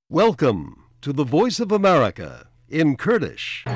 Welcome to the Voice of America in Kurdish.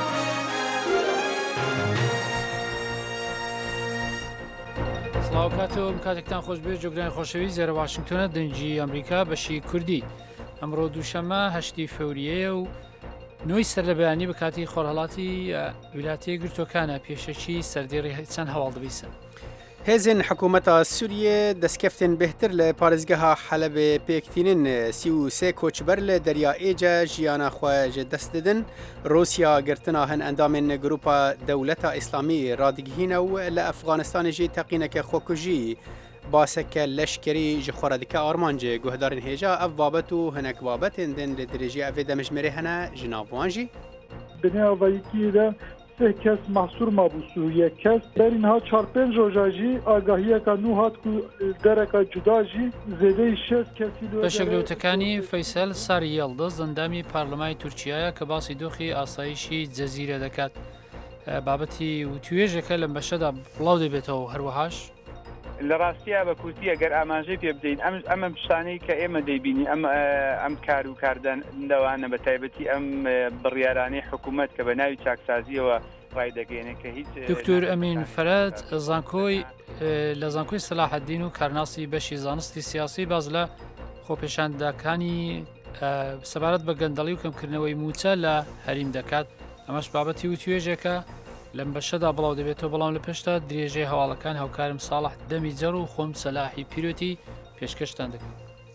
سڵاو کاتەوە کاتێکتان خۆشبێ جۆگرانی خۆشەوی زێرە واشنگتۆنە دەنجی ئەمریکا بەشی کوردی ئەمڕۆ دووشەمە هەشتی فەوریەیە و نوۆی سەر لە بەیانی بە کاتی خۆرهەڵاتی ویلاتیە گرتوەکانە پێشەکی سەردێڕی چەند هەواڵ دەبیسن. هێزن حکوومەتە سووریە دەستکەفتن بهتر لە پارێزگەها حەلەبێ پێکتینن 33 کۆچبەر لە دەریائێجە ژیانە خۆیان دەست ددن رووسیا گرتنا هەن ئەندامێن گروپە دەولەتە ئیسلامی ڕادگهینە و لە ئەفغانستانێژی تەقینەکە خۆکوژی باسەکە لەشکری ji خۆرەدیکە ئارمانجێ گوهدارن هێژا ئەف بابەت و هەنێک بابەتێن دن لە درێژی ئەvê دەمەژمێرێ هەنە ji navwan بنیاوەیەکیدا سه کس محصور مابو سوریه کس برین ها 4-5 روزا جی آگاهیه که نو هات کو درکا جدا جی زیده 6 کسی لو بەشەگرەوتەکانی فەیسەل ساری یەڵدەست زەندامی پارلەمای تورکیایە کە باسی دۆخی ئاسایشی جەزیرە دەکات بابەتی و توێژەکە لەم بەشەدا بڵاو دەبێتەوە هەروەهاش لە ڕاستیە بە کورتیە گەر ئاماژەی پێ بدەین ئەمە شتانەی کە ئێمە دەیبینی ئەم کار و کاردەوانە بە تایبەتی ئەم بڕیارانەی حکوومەت کە بە ناوی چاکسازیەوە ڕای دەگەێنێ کە هیچ دکتۆر ئەمین فەرەد زانکۆی لە زانکۆی سەلاحەدین و کارناسی بەشی زانستی سیاسی باز لە خۆپێشاندەکانی سەبارەت بە گەندەڵی و کەمکردنەوەی موچە لە هەریم دەکات ئەمەش بابەتی و توێژێکە لەم بەشەدا بڵاو دەبێتەوە بەڵام لە پێشتا درێژەی هەواڵەکان هاوکارم ساڵح دەمی جەڕ و خۆم سەلاحی پیرۆتی پێشکەشتان دەکەم.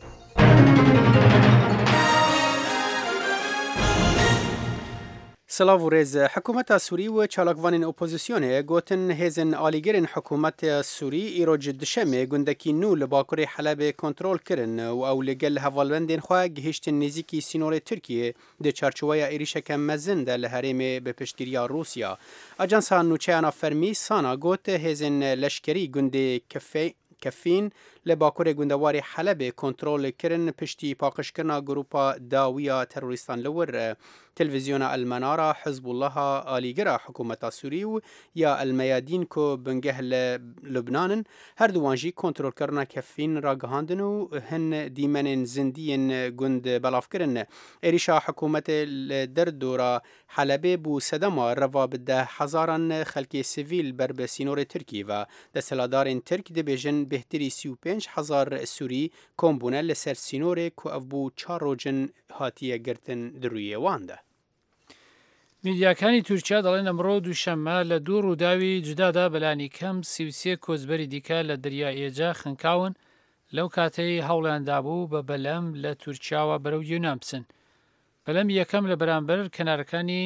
سلااو و ڕێز حکوومەتە سووری و چالاکوانین ئۆپۆزیسیۆنێ گوتن هێزن ئالیگرن حکوومەتە سووری ئیرۆج دشەمێ گوندەکی نو لە باکووری حەلەبێ کۆنتترۆل کردن و ئەو لەگەل هەواڵبندێن خوا گەهشتن نزیکی سینۆری تورکیە دە چارچوەیە عێریشەکە مەزندا لە هەرێمێ بە پشتگیریە رووسیا ئەجانسا نوچەیانە فەرمی سانا گوت هێزن لەشکری گوندێ کەفین لە باکوورێ گوندەواری حەلەبێ کۆنتترۆل کردن پشتی پاقشکردنا گروپا داویە تەروریستان لەور تلڤیزیۆنە ئەلمەنارە حزب اللهە ئالیگرە حکوومەتە سووری و یا ئەلمەیادین کۆ بنگەه لە لوبنانن هەردووانژی کۆنتترۆلکردنا کەفین ڕاگەهاندن و هەن دیمەنên زیندیên گوند بەڵافکردن عێریشا حکوومەتê li derdora حەلەبێ بوو سەدەما ڕەوا بدە حەزاران خەلکê سڤیل ber bi sînorê Tirkî ve desthilatdarên Tirk dibêjin bêhtirî 35,000 Sûrî kom bûne li ser sînorê ku ev bû 4 rojin hatiye girtin di rûyê wan de. میدیاکانی تورکیا دەڵێن ئەمڕۆ دووشەممە لە دوو ڕووداوی جودادا بەلانی کەم 33 کۆچبەری دیکە لە دەریائێجە خنکاون لەو کاتەی هەوڵیاندا بوو بە بەلەم لە تورکیاوە بەرەو یۆنان بچن. بەلەم یەکەم لە بەرامبەر کەنارەکانی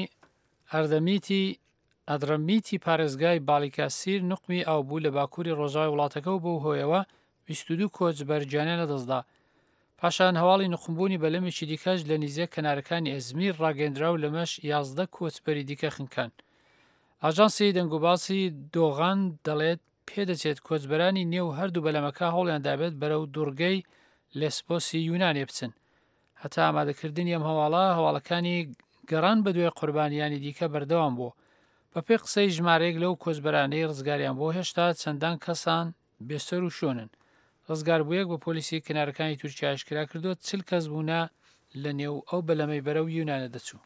ئەدرەمیتی پارێزگای باڵیکاسیر نقمی ئاو بوو لە باکووری ڕۆژاوی وڵاتەکە و بۆ هۆیەوە 22 کۆچبەر گیانیان لەدەستدا. پاشان هەواڵی نخمبوونی بەلەمێکی دیکەش لە نیزە کەنارەکانی ئەزمیر ڕاگەندرا و لەمەش 11 کۆچبەری دیکە خنکان. ئاژانسی دەنگوباسی دۆغان دەڵێت پێدەچێت کۆچبەرانی نێو هەردوو بەلەمەکە هەوڵیان دابێت بەرەو دوورگەی لێسپۆسی یونانێ بچن. هەتا ئامادەکردنی ئەم هەواڵەکانی گەڕان بە دوێ قوربانیانی دیکە بەردەوام بوو. بەپێی قسەی ژمارەیەک لەو کۆچبەرانەی ڕزگاریان بۆ هێشتا چەندان کەسان بێسەر و شۆنن. ڕزگاربوویەک بە پۆلیسی کنارەکانی تورکیا ئاشکرا کردو 40 کەس بوونە لە نێو ئەو بەلەمەی بەرەو یونانە دەچوو.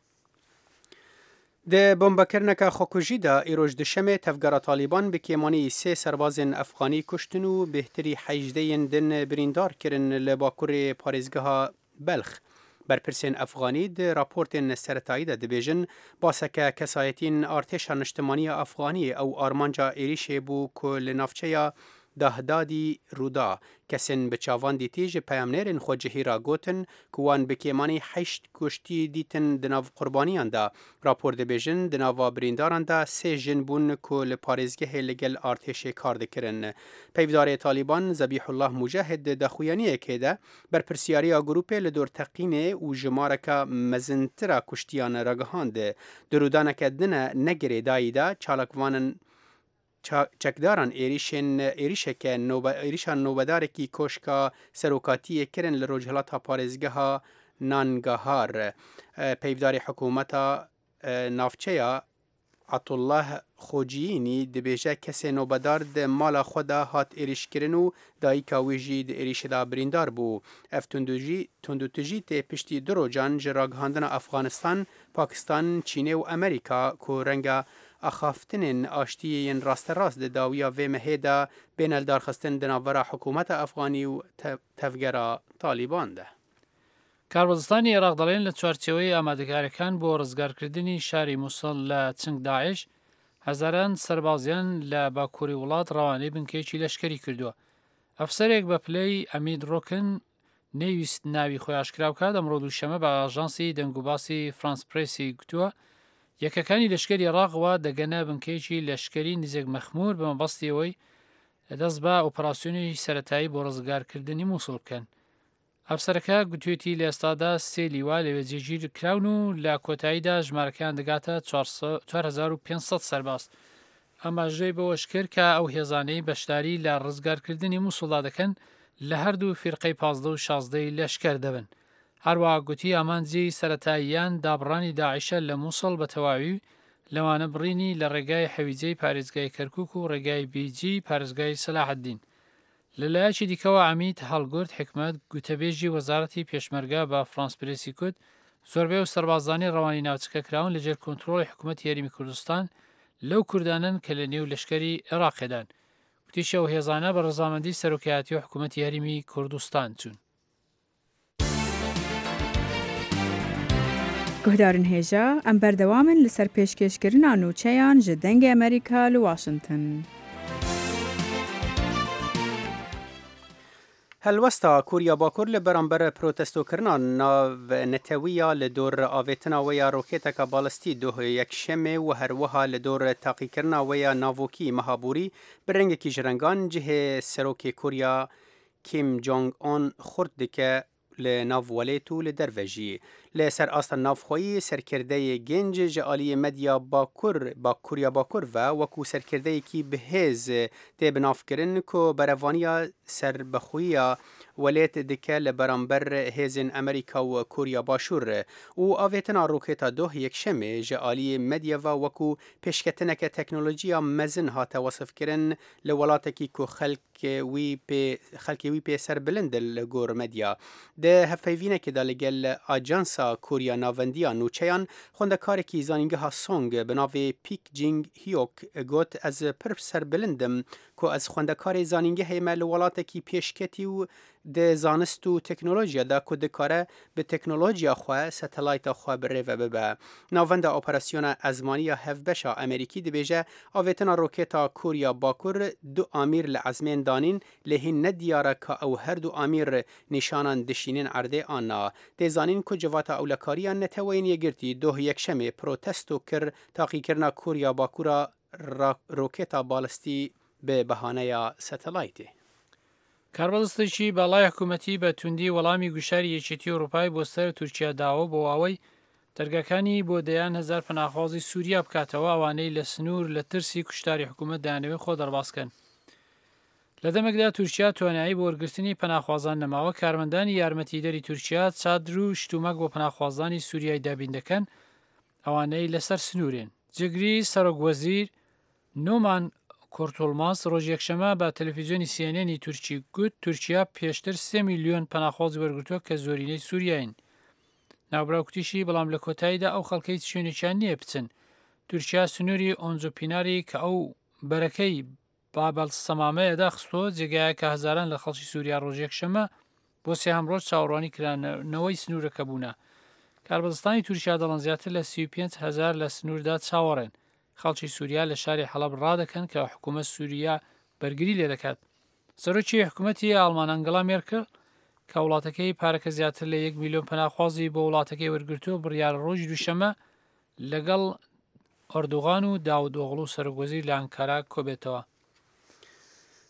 د بۆمبەکردنەکە خۆکوژیدا ئیرۆژ دشەمێ تەفگەرە تالیبان بە کێمانی 3 سەربازên ئەفغانی کوشتن و بێهتری 18یên din birîndarkirin li bakurê parêzgeha Belx. Berpirsên Efganî di raportên seretayî de dibêjin baseke kesayetîn artêşa niştimaniya Efganiyê ew armanca êrişê bû ku li navçeya dahdadî Rûda kesên bi çavan dîtî ji peyamnêrên xwe cihîra gotin ku wan bi kêmanî 8 kuştî dîtin di nav qurbaniyan de. Rapor dibêjin di nava birîndaran de 3 jin bûn ku li parêzgehê li gel artêşê kar dikirin. Peyvdarê Talîban Zebîhullah Mujahid di daxuyaniyekê de berpirsyariya grûpê li dorteqînê û jimareka mezintira kuştiyan ragihand. Di rûdaneke din negirê dayî de çalakvanin çekdaran êrişan nûbedarekî koşka serokatiyê kirin li rojhilata parêzgeha Nangahar. Peyvdarê hikûmeta navçeya عطالله خوجیینی دبیجه کسی نوبدار ده مالا خدا هات ایریشکرن و دایی کاویجی ده ایریش دا بریندار بو. اف تندوتجی ته پشتی دروجان جراغاندن افغانستان، پاکستان، چینه و امریکا که رنگا اخافتنین آشتیین راست راست ده داویا و مهیدا بین الدارخستن دناورا حکومت افغانی و تفگرا طالبان ده. کاربازستانی عێراق دەڵێن لە چوارچێوەی ئامادەکاریەکان بۆ ڕزگارکردنی شاری مووسڵ لە چنگ داعش هەزاران سەربازیان لە باکووری وڵات ڕەوانەی بنکەیەکی لەشکری کردووە. ئەفسەرێک بە پلەی ئەمید ڕۆکن نەیویست ناوی خۆی ئاشکرا بکات ئەمڕۆ دووشەمە بە ئاژانسی دەنگوباسی فرانس پرێسی گوتووە یەکەکانی لەشکری عێراقەوە دەگەنە بنکەیەکی لەشکری نزیک مەخمور بە مەبەستیەوەی دەست بە ئۆپەراسیۆنی سەرەتایی بۆ ڕزگارکردنی مووسڵ بکەن. ئەفسەرەکە گوتوێتی لە ئێستادا سێ لیوا لەوێ جێگیر کراون و لە کۆتاییدا ژمارەکەیان دەگاتە 4500 سەرباز. ئەماژەی بەوەش کرد کە ئەو هێزانەی بەشداری لە ڕزگارکردنی مووسڵدا دەکەن لە هەردوو فیرقەی 15 و 16 لەشکەر دەبن. هەروەها گوتی ئامانجی سەرەتاییان دابڕانی داعیشە لە مووسڵ بە تەواوی لەوانە بڕینی لە ڕێگای حەویجەی پارێزگای کەرکووک و ڕێگای بیجی پارێزگای سەلاحەددین. لەلایەکی دیکەوە ئەمید هەڵگورد حکمت گوتەبێژی وەزارەتی پێشمەرگە بە فرانس پرێسی کوت زۆربەی و سەربازانی ڕەوانی ناوچەکە کراون لەژێر کۆنتڕۆڵی حکوومەتی یاریمی کوردستان لەو کوردانن کە لە نێو لەشکری عێراقیدان. گوتیشە و هێزانە بە ڕەزامەندی سەرۆکایەتی و حکوومەتی یاریمی کوردستان چوون. گهدارن هێژە ئەم بەردەوامن لەسەر پێشکەشکردنا نوچەیان ji dengê ئەمریکا li Washington. هەلوەستا کوریا باکوور لە بەرامبەر پرۆتەستۆکردنا نەتەویە لە دۆر ئاوێتنا وەیە ڕۆکێتەکە باڵستی دۆه یەکشەمێ و هەروەها لە دۆر تاقیکردنا وەیە ناڤۆکی مەهابووری بەرەنگێکی ژرەنگان جهێ سەرۆکی کوریا کیم جۆنگ ئۆن خورد دکە لە ناووەلێت و لە دەرڤەژی. لە سەر ئاستە ناوخۆیی سەرکردەیە گەنج ژە ئالیە مەدیا کوریا باکوور و وەکو سەرکردەیەکی بەهێز تێ بنافکردن کۆ بەرەڤانیە سەربەخویە وەلێت دکە لە بەرامبەر هێزن ئەمریکا و کوریا باشوور و ئاوێتنا ڕۆکێتە دۆه یەکشەمێ ژە ئالیە مەدیەڤە وەکو پێشکەتنەکە تەکنۆلۆژیا مەزن هاتە وەسفکردن لە وڵاتێکی کۆ خەڵکی وی پێسەر بلند لە گۆر مەدیا. دە هەفەیڤینێکدا لەگەل ئاجانسا کوریا ناوەندیە نوچەیان خوندەکارێکی زانینگەها سۆنگ بەناوێ پیک جینگ هیۆک گوت ئەز پر سەر بلندم کۆ ئەز خوندەکاری زانینگە هەیمە لە وڵاتێکی پێشکەتی و د زانست و تکنولوژیا دا کو دکاره به تکنولوژیا خو ستلایت خو بریو ببه. ناوند اپراسیون ازمانی هفبشا امریکی دبیجه آویتنا روکتا کوریا باکور دو امیر لعزمین دانین لهین ندیاره که او هر دو امیر نشانان دشینین عرده آنا. دیزانین که جواتا اولکاریان نتوین یگرتی دوه یکشمه پروتستو کر تاقی کرنا کوریا باکورا روکتا بالستی به بهانه ستلایتی. کاربەدەستێکی باڵای حکوومەتی بە توندی وەڵامی گوشاری یەکێتی ئەوروپای بۆ سەر تورکیا داوە بۆ ئەوەی دەرگەکانی بۆ دەیان هەزار پەناخوازی سووریا بکاتەوە ئەوانەی لە سنوور لە ترسی کوشتاری حکوومەت دایانەوەی خۆ دەرباسکەن. لە دەمێکدا تورکیا توانایی بۆ وەرگرتنی پەناخوازان نەماوە کارمەندانی یارمەتیدەری تورکیا چادر و شتومەک بۆ پەناخوازانی سووریای دابین دەکەن ئەوانەی لەسەر سنوورێن. جگری سەرۆکوەزیر نۆمان کۆرتۆلماس ڕۆژ یەکشەمە بە تەلەڤیزیۆنی سیێنێنی تورکی گوت تورکیا پێشتر 3 میلیۆن پەناخوازی وەرگرتووە کە زۆرینەی سووریاین. ناوبراوکتیشی بەڵام لە کۆتاییدا ئەو خەڵکەی شوێنێکیان نییە بچن. تورکیا سنووری ئۆنجۆپیناری کە ئەو بەرەکەی بابل سەمامەیەدا خستۆ جێگایە کە هەزاران لە خەڵکی سووریا ڕۆژ یەکشەمە بۆ سێهەم ڕۆژ چاوەڕوانی کرانەوەی سنوورەکە بوونە. کاربەدەستانی تورکیا دەڵێن زیاتر لە 35,000 لە سنووردا چاوەڕێن. خەڵکی سووریا لە شاری حەڵەب ڕادەکەن کە حکوومەت سووریا بەرگری لێ دەکات. سەرۆکی حکوومەتی ئاڵمان ئەنگەلا مێرکل کە وڵاتەکەی پارەکە زیاتر لە 1 میلیۆن پەناخوازی بۆ وڵاتەکەی وەرگرتووە بڕیار ڕۆژی دووشەمە لەگەڵ ئەردوغان و داود ئۆغڵو سەرۆکوەزیر لە ئەنکارا کۆبێتەوە.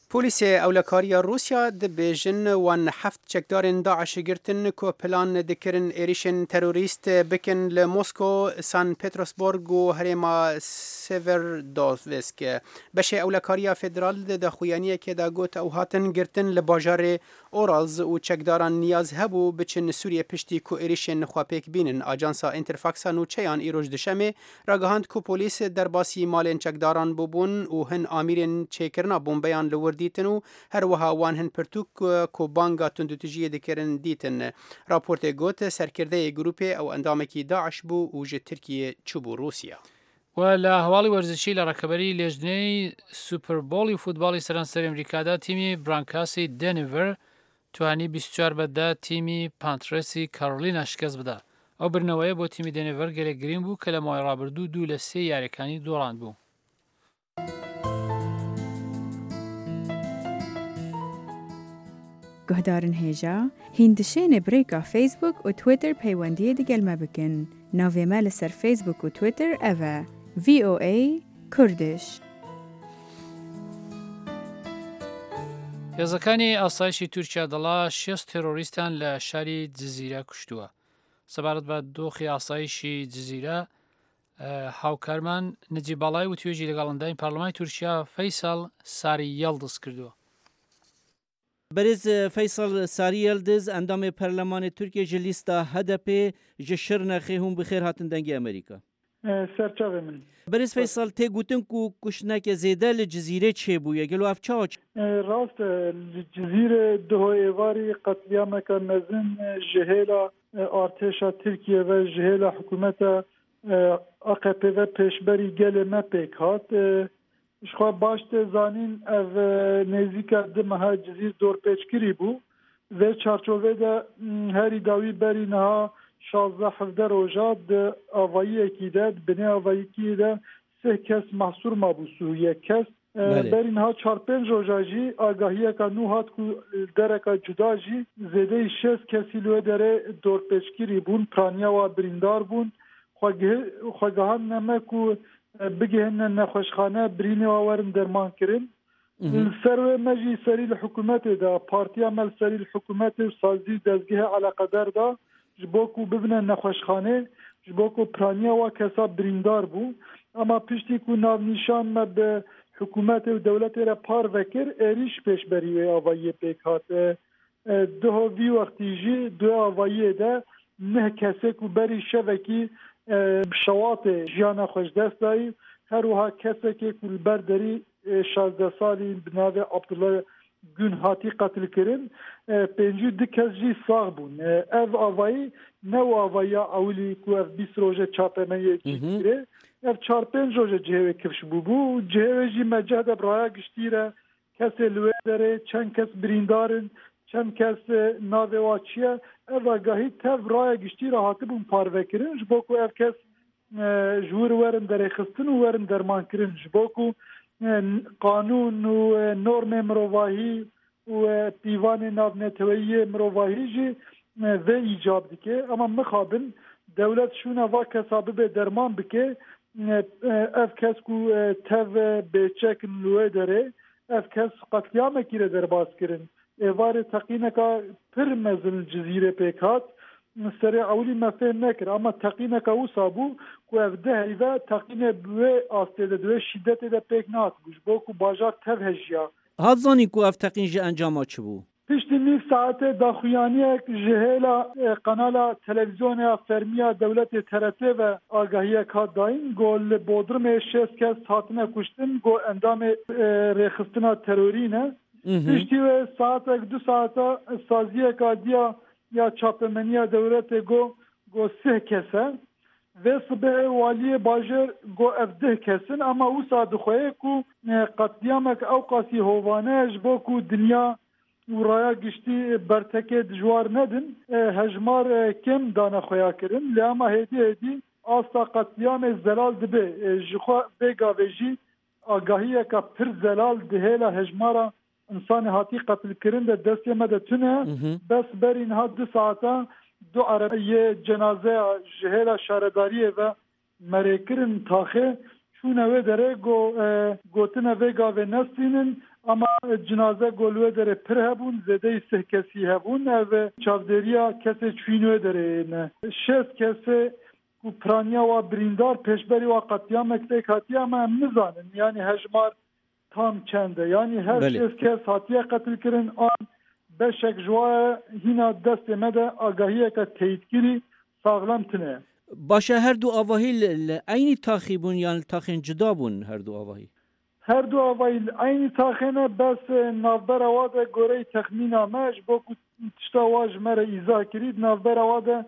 پلیس اولکاریا روسیا دبیجن وان هفت چکدارن داعش گرتن کو پلان دکرن ایریشن تروریست بکن لموسکو سان پترسبورگ و هرما سیوردوسک بشه اولکاریا فدرال د خویانی که دا گوت او هاتن گرتن لباجار اورالز و چکداران نیاز هبو بچن سوریه پشتی کو ایریشن خواپیک بینن آجانسا انترفاکسا نو چیان ایروج دشمه راگهاند کو پلیس درباسی مالن چکداران بوبون و هن آمیرین چیکرنا بومبیان لور دیتن هر وها وان هن پرتوک کو بانگا تندوتجی دکرن دیتن راپورت گوت سرکرده گروپ او اندامکی داعش بو و جه ترکیه چوبو روسیا و لە هەواڵی وەرزشی لە ڕەکەبەری لێژنەی سوپەربۆڵی فوتباڵی سەرانسەری ئەمریکادا تیمی برانکاسی دێنڤەر توانی 24 بەددا تیمی پانترسی کارۆلینا شکست بدا. ئەو برنەوەیە بۆ تیمی دێنڤەر گەلێک گرنگ بوو کە لە ماوەی ڕابردوو 2 لە 3 یاریەکانی دۆڕاند بوو. گهدارن هێژا هیندشێنێ برێکا فیسبوک و تویتر پەیوەندیە دەگەلمە بکەن. ناوێمە لەسەر فیسبوک و تویتر ئەڤە VOA کوردش. هێزەکانی ئاسایشی تورکیا دەڵا 6 تێرۆریستان لە شاری جزیرە کوشتووە. سەبارەت بە دۆخی ئاسایشی جزیرە هاوکارمان نجیباڵای و توێژی لەگەڵ پارلەمانی تورکیا فەیساڵ ساری یەڵدز کردووە. برز فیصل ساری یلدز اندام پارلمان ترکیه جلیستا هدف جشر نخیهم بخیر هاتن دنگی امریکا. سرچاوه من. برز فیصل تی گوتن کو کشنک زیده لجزیره چه بویه گلو افچاچ؟ راست جزیره دو ایواری قتلیام که مزن جهیلا ارتشا ترکیه و جهیلا حکومت AKP و پیشبری گل مپیک هات شخوا باشت زانین او نزیکا دمها جزیر دور پیچکری بو و چارچوه ده هری داوی بری نها 16-17 روژا ده آوایی اکیده بنی آوایی اکیده 3 کس محصور مابوسو 1 کس بری نها 4-5 روژا جی آگاهی که نو هات که درکا جدا جی زیده 6 کسی لوه داره دور پیچکری بون پرانیا و بریندار بون خواگهان نمه که بگهن نخوشخانه برینه آورن درمان کرن سر مجی سری الحکومت دا پارتی عمل سری الحکومت و سازی دزگه علاقه در دا جبوکو ببنه نخوشخانه جبوکو پرانیا و کسا بریندار بو اما پشتی که ناو نشان ما به حکومت و دولت را پار وکر ایریش پیش بری آوایی پیکات دو وی وقتی جی دو آوایی ده نه کسی که بری شوکی شوات جیانا خوش دست دایی هر وها کسی که کل برداری 16 سالی بناوه عبدالله گون هاتی قتل کرن 52 کس جی ساغ بون او آوایی نو آوایی اولی که او 20 روژه چاپه منیه جیره او 4-5 روژه جهوه کفش بو جهوه جی مجهد برای گشتیره کسی لوه داره چند کس بریندارن چند کس ناوه واچیه او گاهی تف رای گشتی را هاته بون پاروه کرن جبوکو او کس جور ورن در خستن و ورن درمان کرن جبوکو قانون و نورم مروواهی و دیوان نابنتویی مروواهی جی و ایجاب دیگه اما مخابن دولت شونه وا کسابه به درمان بکه اف کس کو تف بیچک نوه داره اف کس قتلیام کیره در باز کرن ایوار تقینکا پر مزن جزیره پیکات سر اولی مفهم نکر اما تقینکا او سابو که اف ده ایوه تقینه بوه آستیده دوه شیدت ده پیک نات بوش بو که باجار تف هجیا هاد زانی که اف تقین جه انجام چه بو؟ پشتی 9 ساعت داخویانی جهیلا قنالا تلویزیون فرمیا دولت ترته و آگاهی کات داین گل بودرم 6 کس هاتنه کشتن گو اندام ریخستنا ترورینه پشتی و ساعت 2 ساعت سازی کادیا یا چاپمنیا دولت گو 3 کسه و صبح والی باجر گو 10 کسن اما او ساعت خواه کو قتلیامک اوقاسی هوانه جبو کو دنیا و رایا گشتی برتکه دجوار ندن هجمار کم دانه خویا کرن لیاما هیدی آستا قتلیام زلال دبه جخوا بگاویجی آگاهی که پر زلال دهیلا هجمارا انسان هاتی قتل کرن ده دستی مدتونه بس بر اینها 2 ساعتا 2 عربیه جنازه جهیلا شارداریه و مریکرن تاخه چونه و داره گوتنه و گاوه نستینن اما جنازه گلوه داره پر هبون زده 3 کسی هبون و چاودریا کسی چوینو داره 6 کسی کو پرانیا و بریندار پیشبری و قطیام اکتک هاتی اما نزانن یعنی هجمار تام چنده یعنی هر 6 کس هاتی قتل کرن آن بشک جوا هینا دست مده آگاهی که تایید کری ساغلام تنه باشه هر دو آواهی عینی تاخی بون یا تاخین جدا بون هر دو آواهی هر دو آواهی عینی تاخینه بس نافبر آواده گوره تخمین آمش با تشتا واج مره ایزا کرید نافبر آواده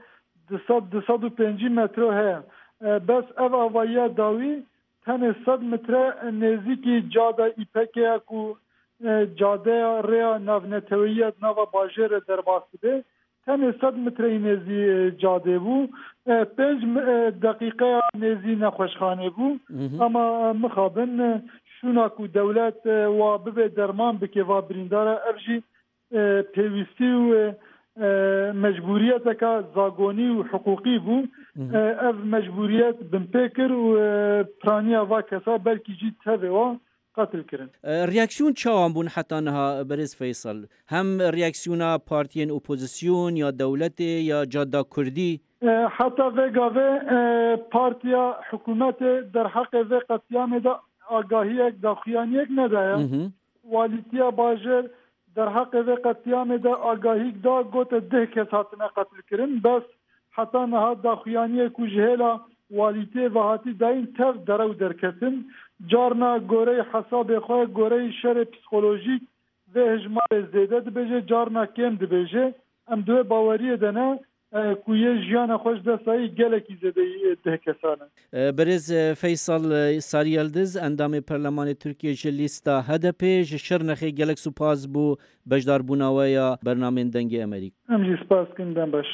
250 متر هست بس او آواهی داوی تن 100 متر نزدیکی جاده ایپکه اکو جاده ریا ناونتویت ناو باجر در باسده تن 100 متر نزی جاده بو 5 دقیقه نزی نخوشخانه بو اما مخابن شوناکو دولت و ببه درمان بکه و بریندار افجی پیوستی و مجبوریت که زاگونی و حقوقی بو اف مجبوریت بنپکر و پرانیا و کسا بلکی جید تبه و قتل کرن ریاکسیون چاوان بون حتی نها برز فیصل هم ریاکسیونا پارتین اپوزیسیون یا دولت یا جاده کردی حتی وگاوه پارتیا حکومت در حق و قطیام دا آگاهی یک داخیانی یک ندایا والیتیا باجر در حق و قطیام دا آگاهی دا گوت 10 کس هاتنا قتل کرن بس حتی نها داخیانی کجهلا والیتی و هاتی داین تف درو درکتن جارنا گوره حساب خواه گوره شر پسیکولوژیک و هجمار زیده دبیجه جارنا کم دبیجه ام دوی باوریه دنه کویه جیان خوش دستایی گلکی زیده ده کسانه برز فیصل ساریالدز اندام پرلمان ترکیه جلیستا هدپی جشرنخی گلک سپاس بو بجدار بوناویا برنامه دنگ امریک ام جی سپاس کندم باش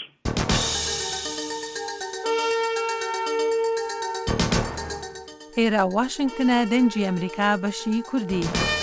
ئێرە واشنگتنە دەنجی ئەمریکا بەشی کوردی.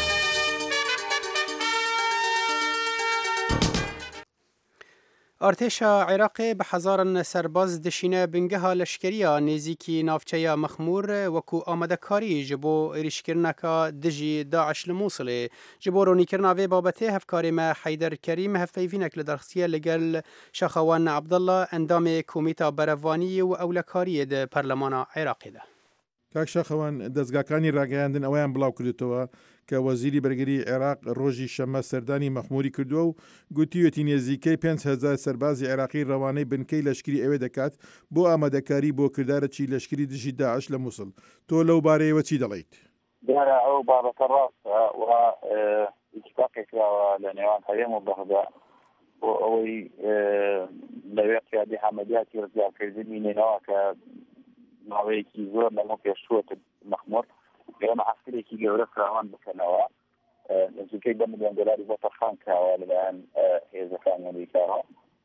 ارتشا عراق به هزاران سرباز دشینه بنگه لشکریا نزیکی نافچه مخمور وکو آمده کاری جبو ریشکرنکا دجی داعش لموصله جبو رونی کرنا وی بابته هفکاری ما حیدر کریم هفیفینک لدرخصیه لگل شخوان عبدالله اندام کومیتا بروانی و اولکاری ده پرلمان عراقی ده. کاک شەخەوان دەستگاکانی ڕاگەیاندن ئەویان بڵاو کردێتەوە کە وەزیری بەرگری عێراق ڕۆژی شەمە سەردانی مەخموری کردووە و گوتیوەتی نێزیکەی 5,000 سەربازی عێراقی ڕەوانەی بنکەی لەشکری ئەوێ دەکات بۆ ئامادەکاری بۆ کردارەکی لەشکری دژی داعش لە مووسڵ. تۆ لەو بارەیەوە چی دەڵێیت؟ دیارە ئەو بابەتە ڕاستە و ئیتفاقێکراوە لە نێوان هەرێم و بەغدا بۆ ئەوەی لەوێ قیادی حەمەدیاتی ڕزگارکردنی نێنەوە کە ماوەیەکی زۆر لەمە پێشووەت مەخموور ئێمە عەسکرێکی گەورە فراوان بکەنەوە نزیکەی 2 ملیۆن دۆلاری بۆ تەرخان کراوە لەلایەن هێزەکانی ئەمریکاوە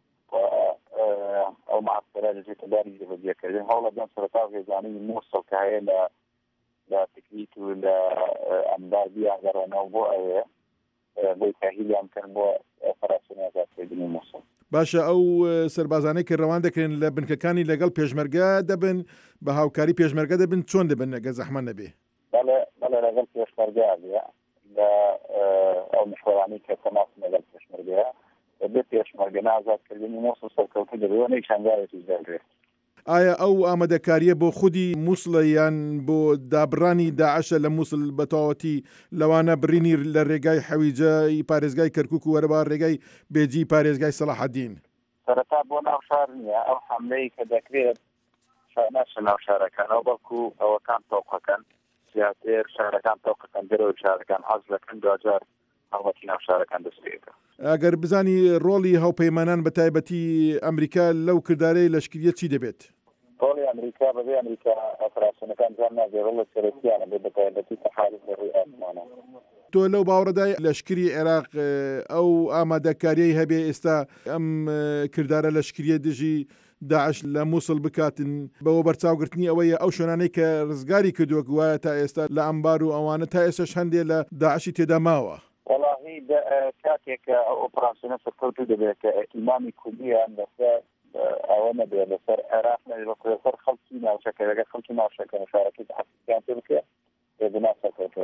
ئەو معسکەرە دەچێتە داری جێبەجێکردن هەوڵە بدەن سەرەتا هێزانەی مووسڵ کە هەیە لە تکلیت و لە ئەمدار بیانگەڕێنەوە بۆ ئەوێ بۆی تاهیلیان بکەن بۆ ئۆپەراسیۆنی ئازادکردنی مووسڵ. باشە ئەو سەربازانەی کە ڕەوان دەکرێن لە بنکەکانی لەگەڵ پێشمەرگە دەبن بە هاوکاری پێشمەرگە دەبن چۆن دەبن ئەگە زەحمە نەبێ؟ بەڵێ لەگەڵ پێشمەرگە بێ لە ئەو مشوەرانی کە تەماس لەگەڵ پێشمەرگەیە بێ پێشمەرگە ئازادکردنی مووسڵ سەرکەوتو دەبێت نەیشانگارێکی دەبێت. ئایا ئەو ئامادەکاریە بۆ خودی مووسڵە یان بۆ دابڕانی داعشە لە مووسڵ بەتەواوەتی لەوانە برینی لە ڕێگای حەویجە پارێزگای کەرکووک و وەرەبا ڕێگای بێجی پارێزگای سەلاحەدین؟ سەرەتا بۆ ناو شار نییە ئەو حەملەی کە دەکرێت نەچە ناو شارەکانەوە بەڵکو ئەوەکان تۆقەکەن زیاتر شارەکان تۆقەکەن دەرەوەی شارەکان حەز دەکەن دوجار هەڵەتی ناو شارەکان دەستپێکە. ئەگەر بزانی ڕۆڵی هاوپەیمانان بە تایبەتی ئەمریکا لەو کردارەی لەشکریە چی دەبێت؟ ڕۆڵی ئەمریکا بەبێ ئەمریکا ئۆپەراسیۆنەکان جان نابێ ڕۆڵە سەرەکییانە بێ بە تایبەتی تەحالف ڕووی ئاسمانە. تۆ لەو باوەڕدای لەشکری عێراق ئەو ئامادەکاریەی هەبێ ئێستا ئەم کردارە لەشکریە دژی داعش لە مووسڵ بکاتن بەوە بەرچاوگرتنی ئەوەیە ئەو شوێنانەی کە ڕزگاری کردووە وایە تا ئێستا لە ئەمبار و ئەوانە تا ئێستاش هەندێک لە داعشی تێدا ماوە. وەڵاهی کاتێک کە ئەو ئۆپەراسیۆنە سەرکەوتوو دەبێت کە ئیمامی کوردیان لەسەر ئەوە نەبێت لەسەر عێراق نەبێت لەسەر خەڵکی ناوچەکە لەگەڵ خەڵکی ناوچەکە شارەکەی حەسیان پێ بکرێت بنا سەرکەوتووە.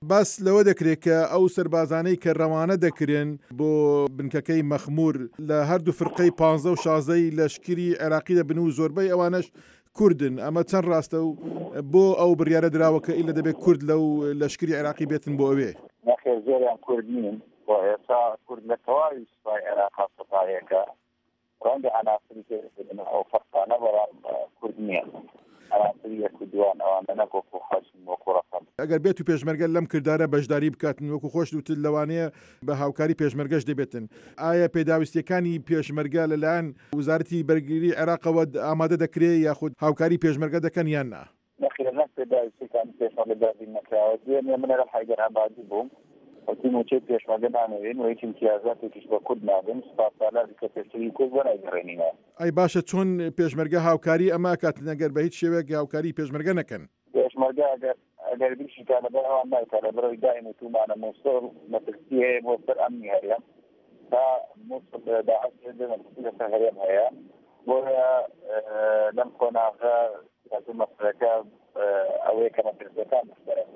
باس لەوە دەکرێت کە ئەو سەربازانەی کە ڕەوانە دەکرێن بۆ بنکەکەی مەخمور لە هەردوو فرقەی 15 و 16 لەشکری عێراقی دەبن و زۆربەی ئەوانەش کوردن ئەمە چەند ڕاستە و بۆ ئەو بڕیارە دراوەکە ئیلە دەبێت کورد لەو لەشکری عێراقی بێتن بۆ ئەوێ نەخێر زۆریان کورد نین بۆ ئێستا کورد لە تەواوی سوپای عێراقا سەپایەکە ڕەنگە عناسری تێدەبن ئەو فەرقانە بەڵام کورد نییە عناسری یەکدوان ئەوانە نەکۆکو خەشن وەکو ڕەقەم ئەگەر بێت و پێشمەرگە لەم کردارە بەشداری بکاتن وەکو خۆش دوتر لەوانەیە بە هاوکاری پێشمەرگەش دەبێتن ئایا پێداویستیەکانی پێشمەرگە لەلایەن وزارەتی بەرگری عێراقەوە ئامادە دەکرێت یاخود هاوکاری پێشمەرگە دەکەن یان نا نەخێر نەک پێداویستیەکانی پێشمەرگە دابین نەکراوە دوێنێ من لەگەڵ حەیدەر عەبادی بووم وەکی موچەی پێشمەرگە نانەوێن و هیچ امتیازاتێکیش بە کورد نادن سپاسسالاری کە پێشتری کورد وەنایگەڕێنینە ئەی باشە چۆن پێشمەرگە هاوکاری ئەمە کاتن ئەگەر بە هیچ شێوەیەک هاوکاری پێشمەرگە نەکەن پێشمەرگە ئەگەر بیشیکانە بە ئەوان نایکارە بەرەوەی دایم و تومانە مووسڵ مەترسی هەیە بۆ سەر ئەمنی هەرێم تا مووسڵ داعش لەسەر هەرێم هەیە بۆیە لەم کۆناغە مەسەلەکە ئەوەیە کە مەترسیەکان مشتەرەکە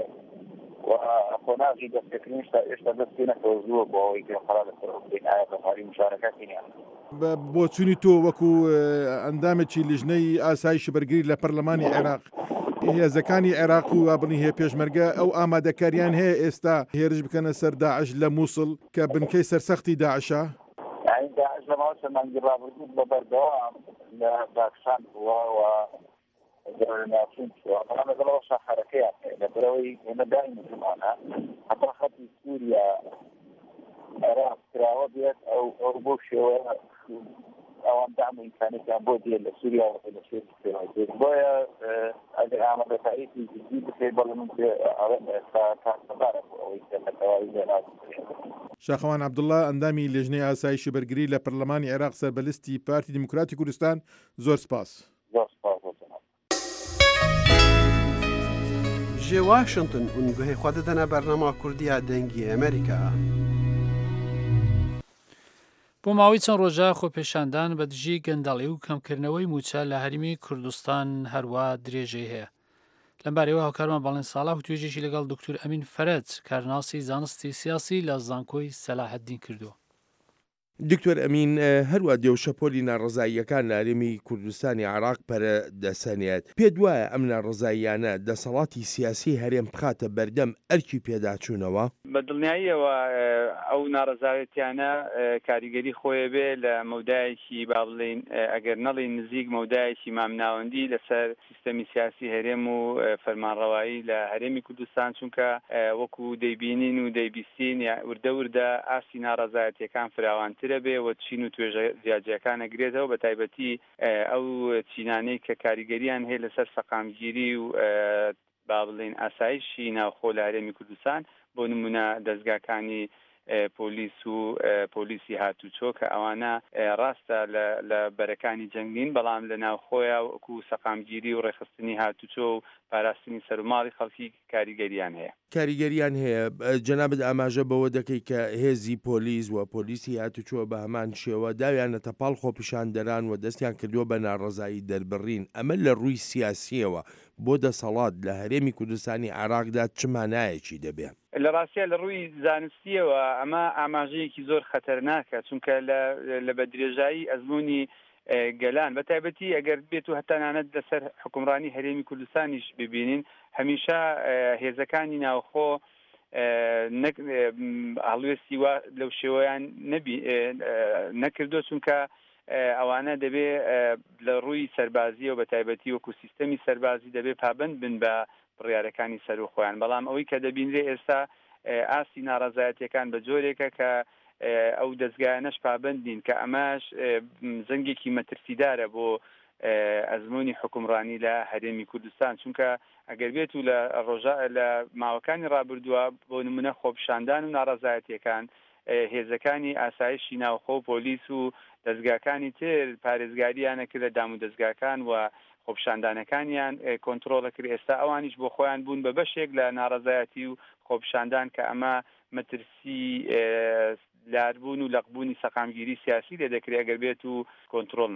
وقۆناغی دەستەکردنیش تا ئێستا دەست پێ نەکەوتووە بۆ ئەوەی کە خەڵا لەسەر بین ئایا بەهاری مشارەکەتینیان بۆ چوونی تۆ وەکو ئەندامێکی لیژنەی ئاسایشی بەرگری لە پەرلەمانی عێراق هێزەکانی عێراق و وابنی هەیە پێشمەرگە ئەو ئامادەکاریان هەیە ئێستا هێرش بکەنە سەر داعش لە مووسڵ کە بنکەی سەرسەختی داعشە داعش لە ماوە چەندمانگی ڕابردوو بە بەردەوام لە داکشان بووە ناچون بەڵام لەگەڵەوە شاخەرەکەیان لە بەرەوەی ئێمە دایم مسلمانە حتا خەتی سووریا عێراق کراوە بێت ئەو بۆ شێوە ئەوان دام و ئیمکانێکیان بۆ دێت لە سووریا لە شێت بۆیە ئەگەر ئامادەکاریی جدی بکەیت بەڵام ئێستا کارسەبارە بۆ ئەوەی کە لە تەواوی لێناو شاخەوان عەبدوڵڵا ئەندامی لیژنەی ئاسایشی بەرگری لە پەرلەمانی عێراق سەربەلستی پارتی دیموکراتی کوردستان زۆر سپاس ji Washington û guhê xwe didine bernama Kurdiya dengî Amerîka. بۆ ماوەی چەند ڕۆژە خۆپێشاندان بە دژی گەندەڵی و کەمکردنەوەی موچە لە هەرمی کوردستان هەروە درێژەی هەیە. لەمبارەوە هاوکارمان باڵێن ساڵح و توێژێکی لەگەڵ دکتور ئەمین فەرەج کارناسی زانستی سیاسی لە زانکۆی سەلاحەددین کردووە. دکتۆر ئەمین هەروە دێوشەپۆلی ناڕزاییەکان لە هەرێمی کوردستانی عێراق پەرە دەسەنێت پێت وایە ئەم ناڕزاییانە دەسەڵاتی سیاسی هەرێم بخاتە بەردەم ئەرکی پێداچوونەوە بە دڵنیاییەوە ئەو ناڕزایەتیانە کاریگەری خۆیە بێ لە مەودایەکی با بڵێن ئەگەر نەڵی نزیک مەودایەکی مامناوەندی لەسەر سیستەمی سیاسی هەرێم و فەرمانڕەوایی لە هەرێمی کوردستان چونکە وەکو دەیبینین و دەیبیستین وردە وردە ئاسی ناڕزایەتیەکان فراوانتر بێ و چین و توێژە زیاجیەکان ئەگرێتەوە بە تایبەتی ئەو چینانەی کە کاریگەریان هەیە لەسەر سەقامگیری و با بڵێن ئاسایشی ناوخۆ لە هەرێمی کوردستان بۆ نمونە دەستگاکانی پۆلیس و پۆلیسی هاتوچۆ کە ئەوانە ڕاستە لە بەرەکانی جەنگین بەڵام لە ناوخۆیە وەکو سەقامگیری و ڕێخستنی هاتوچۆ و پاراستنی سەرماڵی خەڵکی کاریگەریان هەیە کاریگەریان هەیە جەنابەت ئاماژە بەوە دەکەی کە هێزی پۆلیس و پۆلیسی هاتوچۆ بە هەمان شێوە داویانە تەپاڵ خۆپیشاندەران و دەستیان کردووە بە ناڕزایی دەربڕین ئەمە لە ڕووی سیاسیەوە بۆ دەسەڵات لە هەرێمی کوردستانی عێراقدا چ مانایەکی دەبێت لە ڕاستیە لە ڕووی زانستیەوە ئەمە ئاماژەیەکی زۆر خەتەرناکە چونکە لە بەدرێژایی ئەزمموی گەلان بە تایبەتی ئەگەر بێت و هەتانانەت لەسەر حکومڕانی هەرێمی کوردستانیش ببینین هەمیشە هێزەکانی ناوخۆ هەڵوێستی وا لەو شێوەیان نەکردو چونکە ئەوانە دەبێ لە ڕووی سەربازی و بە تایبەتی وەکو سیستەمی سەربازی دەبێ پابند بن بە بڕیارەکانی سەر و خۆیان بەڵام ئەوەی کە دەبینرێ ئێستا ئاسی ناڕزایەتیەکان بە جۆرێکە کە ئەو دەستگایانەش پابند نین کە ئەماش زەنگێکی مەترسیدارە بۆ ئەزمموی حکومڕانی لە هەرێمی کوردستان چونکە ئەگەر بێت و لە ماوەکانی ڕابردووە بۆ نمونە خۆپیشاندان و ناڕزایەتیەکان هێزەکانی ئاسایشی ناوخۆ پۆلیس و دەستگاکانی تر پارێزگاریانە کرد لە دام و دەستگاکان و خۆپیشاندانەکانیان کۆنتترۆلەکرد ئێستا ئەوانیش بۆ خۆیان بوون بە بەشێک لە ناڕزایەتی و خۆپیشاندان کە ئەمە مەترسی لاربوون و لەقبوونی سەقامگیری سیاسی لێ دەکرێت ئەگەر بێت و کۆنتترۆل نەکرێت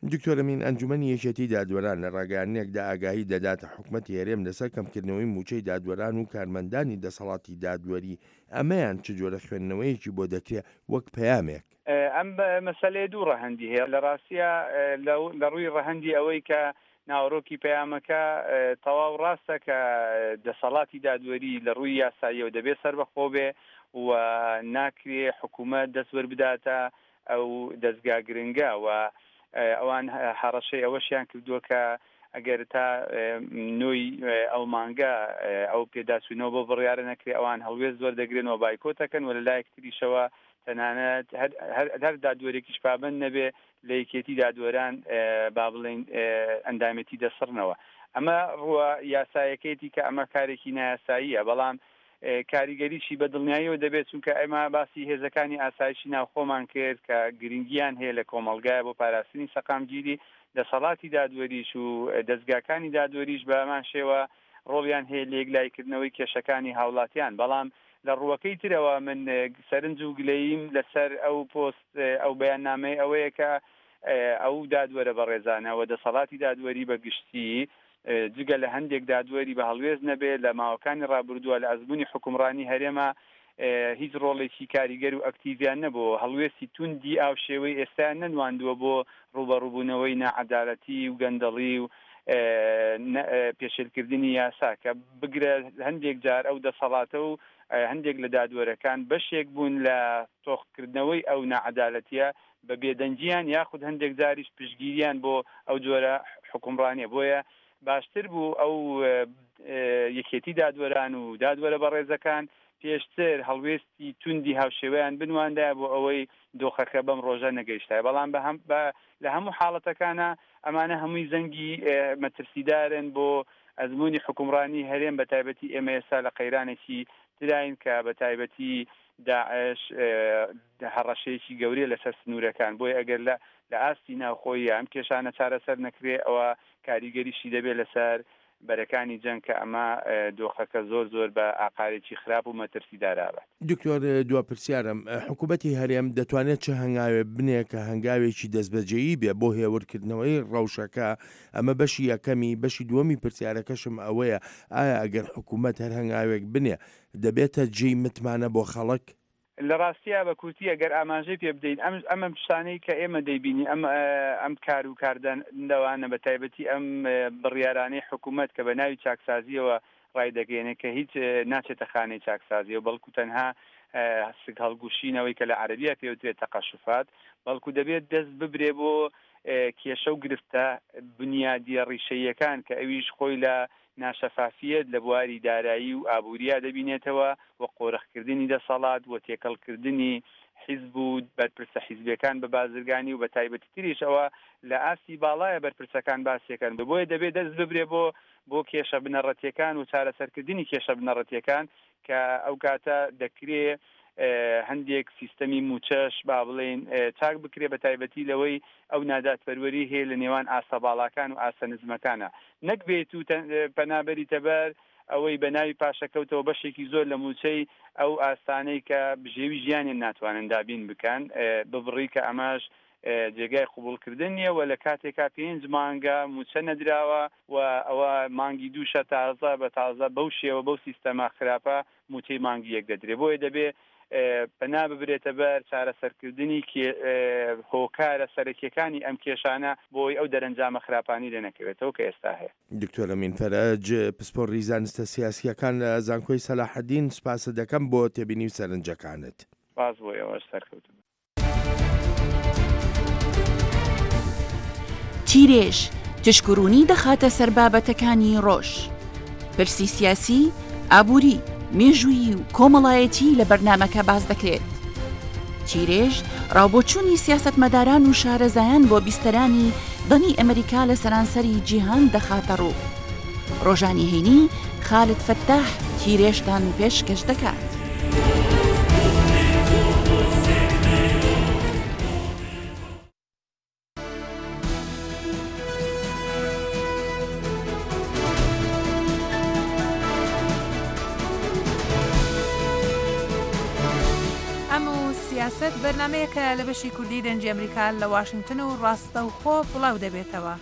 دکتۆرەمین ئەنجومەنی یەکێتی دادوەران لە ڕاگەیاندنێکدا ئاگاهی دەداتە حکوومەتی هەرێم لەسەر کەمکردنەوەی موچەی دادوەران و کارمەندانی دەسەڵاتی دادوەری ئەمەیان چ جۆرە خوێندنەوەیەکی بۆ دەکرێت وەک پەیامێک. ئەم مەسەلەی دوو ڕەهەندی هەیە لە ڕاستیە لە ڕووی ڕەهەندی ئەوەی کە ناوڕۆکی پەیامەکە تەواو ڕاستە کە دەسەڵاتی دادوەری لە ڕووی یاساییەوە دەبێت سەربەخۆ بێ و ناکرێ حکوومەت دەستوەر بداتە ئەو دەستگا گرنگە و ئەوان هەڕەشەی ئەوەشیان کردووە کە ئەگەر تا نوۆی ئەو مانگە ئەو پێداچوونەوە بۆ بڕیارە نەکرێ ئەوان هەڵوێز زۆر دەگرێنەوە بایکۆتەکەن و لە لایەک تریشەوە تەنانەت هەر دادوەرێکیش پابند نەبێ لە یەکێتی دادوەران با بڵێن ئەندامەتی دەسڕنەوە. ئەمە ڕووە یاسایەکەیەتی کە ئەمە کارێکی نایاساییە، بەڵام کاریگەریشی بە دڵنیاییەوە دەبێت چونکە ئێمە باسی هێزەکانی ئاسایشی ناوخۆمان کرد کە گرنگیان هەیە لە کۆمەڵگایە بۆ پاراستنی سەقامگیری دەسەڵاتی دادوەریش و دەستگاکانی دادوەریش بە ئەمان شێوە ڕۆڵیان هەیە لە یەکلایکردنەوەی کێشەکانی هاوڵاتیان. بەڵام لە ڕووەکەی ترەوە من سەرنج و گلەییم لەسەر ئەو پۆست ئەو بەیاننامەی ئەوەیە کە ئەو دادوەرە بە ڕێزانەوە دەسەڵاتی دادوەری بە گشتی جگە لە هەندێک دادوەری بە هەڵوێز نەبێت لە ماوەکانی ڕابردووە لە ئەزمموی حکومڕانی هەرێمە هیچ ڕۆڵێکی کاریگەر و ئەکتیڤیان نەبوو، هەڵوێستی توندی ئاو شێوەی ئێستایان نەنواندووە بۆ ڕوبەڕووبوونەوەی نەعەدالەتی و گەندەڵی و پێشێلکردنی یاسا کە بگرە هەندێک جار ئەو دەسەڵاتە و هەندێک لە دادوەرەکان بەشێک بوون لە تۆقکردنەوەی ئەو نەعەدالەتیە بە بێدەنجیان یاخود هەندێک جاریش پشگیریان بۆ ئەو جۆرە حکومڕانیە. بۆیە باشتر بوو ئەو یەکێتی دادوەران و دادوەرە بەڕێزەکان پێشتر هەڵوێستی توندی هاوشێوەیان بنواندای بۆ ئەوەی دۆخەکە بەم ڕۆژە نەگەیشتای. بەڵام لە هەموو حاڵەتەکانە ئەمانە هەمووی زەنگی مەترسیدارن بۆ ئەزمموی حکومڕانی هەرێم بە تایبەتی ئێمە ئێستا لە قەیرانێکی تراین کە بە تایبەتی داعش هەڕەشەیەکی گەورەیە لەسەر سنوورەکان. بۆی ئەگەر لە ئاستی ناوخۆی ئەم کێشانە چارەسەر نەکرێ ئەوە کاریگەریشی دەبێت لەسەر بەرەکانی جەنگ کە ئەمە دۆخەکە زۆر بە ئاقارێکی خراپ و مەترسی دارابێت. دکتۆر دواپرسیارم حکوومەتی هەرێم دەتوانێت چه هەنگاوێ بنێ کە هەنگاوێکی دەستبەجێیی بێ بۆ هێورکردنەوەی ڕەوشەکە؟ ئەمە بەشی یەکەمی. بەشی دووەمی پرسیارەکەشم ئەوەیە ئایا ئەگەر حکوومەت هەر هەنگاوێک بنێ دەبێتە جێی متمانە بۆ خەڵک؟ لە ڕاستیە بە کورتی ئەگەر ئاماژەی پێ بدەین ئەمە شتانەی کە ئێمە دەیبینی ئەم کار و کاردانەوانە بە تایبەتی ئەم بڕیارانەی حکوومەت کە بە ناوی چاکسازیەوە ڕای دەگەێنێت کە هیچ ناچێتە خانەی چاکسازیەوە، بەڵکو تەنها سک هەڵگوشینەوەی کە لە عەرەبیە پێوترێت تەقەشوفات، بەڵکو دەبێت دەست ببرێ بۆ کێشە و گرفتە بنیادیە ڕیشەیەکان کە ئەویش خۆی لە ناشەفافیت لە بواری دارایی و ئابووریا دەبینێتەوە و قۆرەخکردنی دەسەڵات و تێکەڵکردنی حیزب و بەرپرسە حیزبەکان بە بازرگانی و بە تایبەتی تریشەوە لە ئاستی باڵایە بەرپرسەکان باسیەکەن. بۆیە دەبێت دەست ببرێ بۆ کێشە بنەڕەتیەکان و چارەسەرکردنی کێشە بنەڕەتیەکان کە ئەو کاتە دەکرێت هەندێک سیستەمی موچەش با بڵێن چاک بکرێ بە تایبەتی لەوەی ئەو ناداتپەروەری هەیە لە نێوان ئاسە باڵاکان و ئاسە نزمەکانە، نەکبێت و پەنابەری تەبەر ئەوەی بە ناوی پاشەکەوتەوە بەشێکی زۆر لە موچەی ئەو ئاستانەی کە بژێوی ژیانیان ناتوانن دابین بکەن ببڕی کە ئەماش جێگای قوبولکردن نیە و لە کاتێکا 5 مانگە موچە نەدراوە و ئەوە مانگی دووشە تازە بە تازە بەو شێوە بەو سیستەما خراپە موچەی مانگی یەک دەدرێ. بۆیە دەبێت پەنا ببرێتە بەر چارەسەرکردنی هۆکارە سەرەکیەکانی ئەم کێشانە بۆی ئەو دەرەنجامە خراپانی لێ نەکەوێتەوە کە ئێستا هەیە. دکتۆر ئەمین فەرەج پسپۆڕی زانستە سیاسیەکان لە زانکۆی سەلاحەدین سپاسە دەکەم بۆ تێبینی و سەرنجەکانت. باز بۆ ئێوەش سەرکەوتن. تیرێژ تشکڕوونی دەخاتە سەر بابەتەکانی ڕۆژ، پرسی سیاسی، ئابووری، مێژووی و کۆمەڵایەتی لە بەرنامەکە باز دەکرێت. تیرێژ ڕاوبۆچوونی سیاسەتمەداران و شارەزایان بۆ بیستەرانی دەنی ئەمریکا لە سەرانسەری جیهان دەخاتە ڕوو. ڕۆژانی هەینی خالد فەتاح تیرێژتان پێشکەش دەکات. سیاست بەرنمەیەکە لە بەشی کوردی دەنجی ئەمریکا لە واشنگتن و ڕاستە و خۆ بڵاو دەبێتەوە.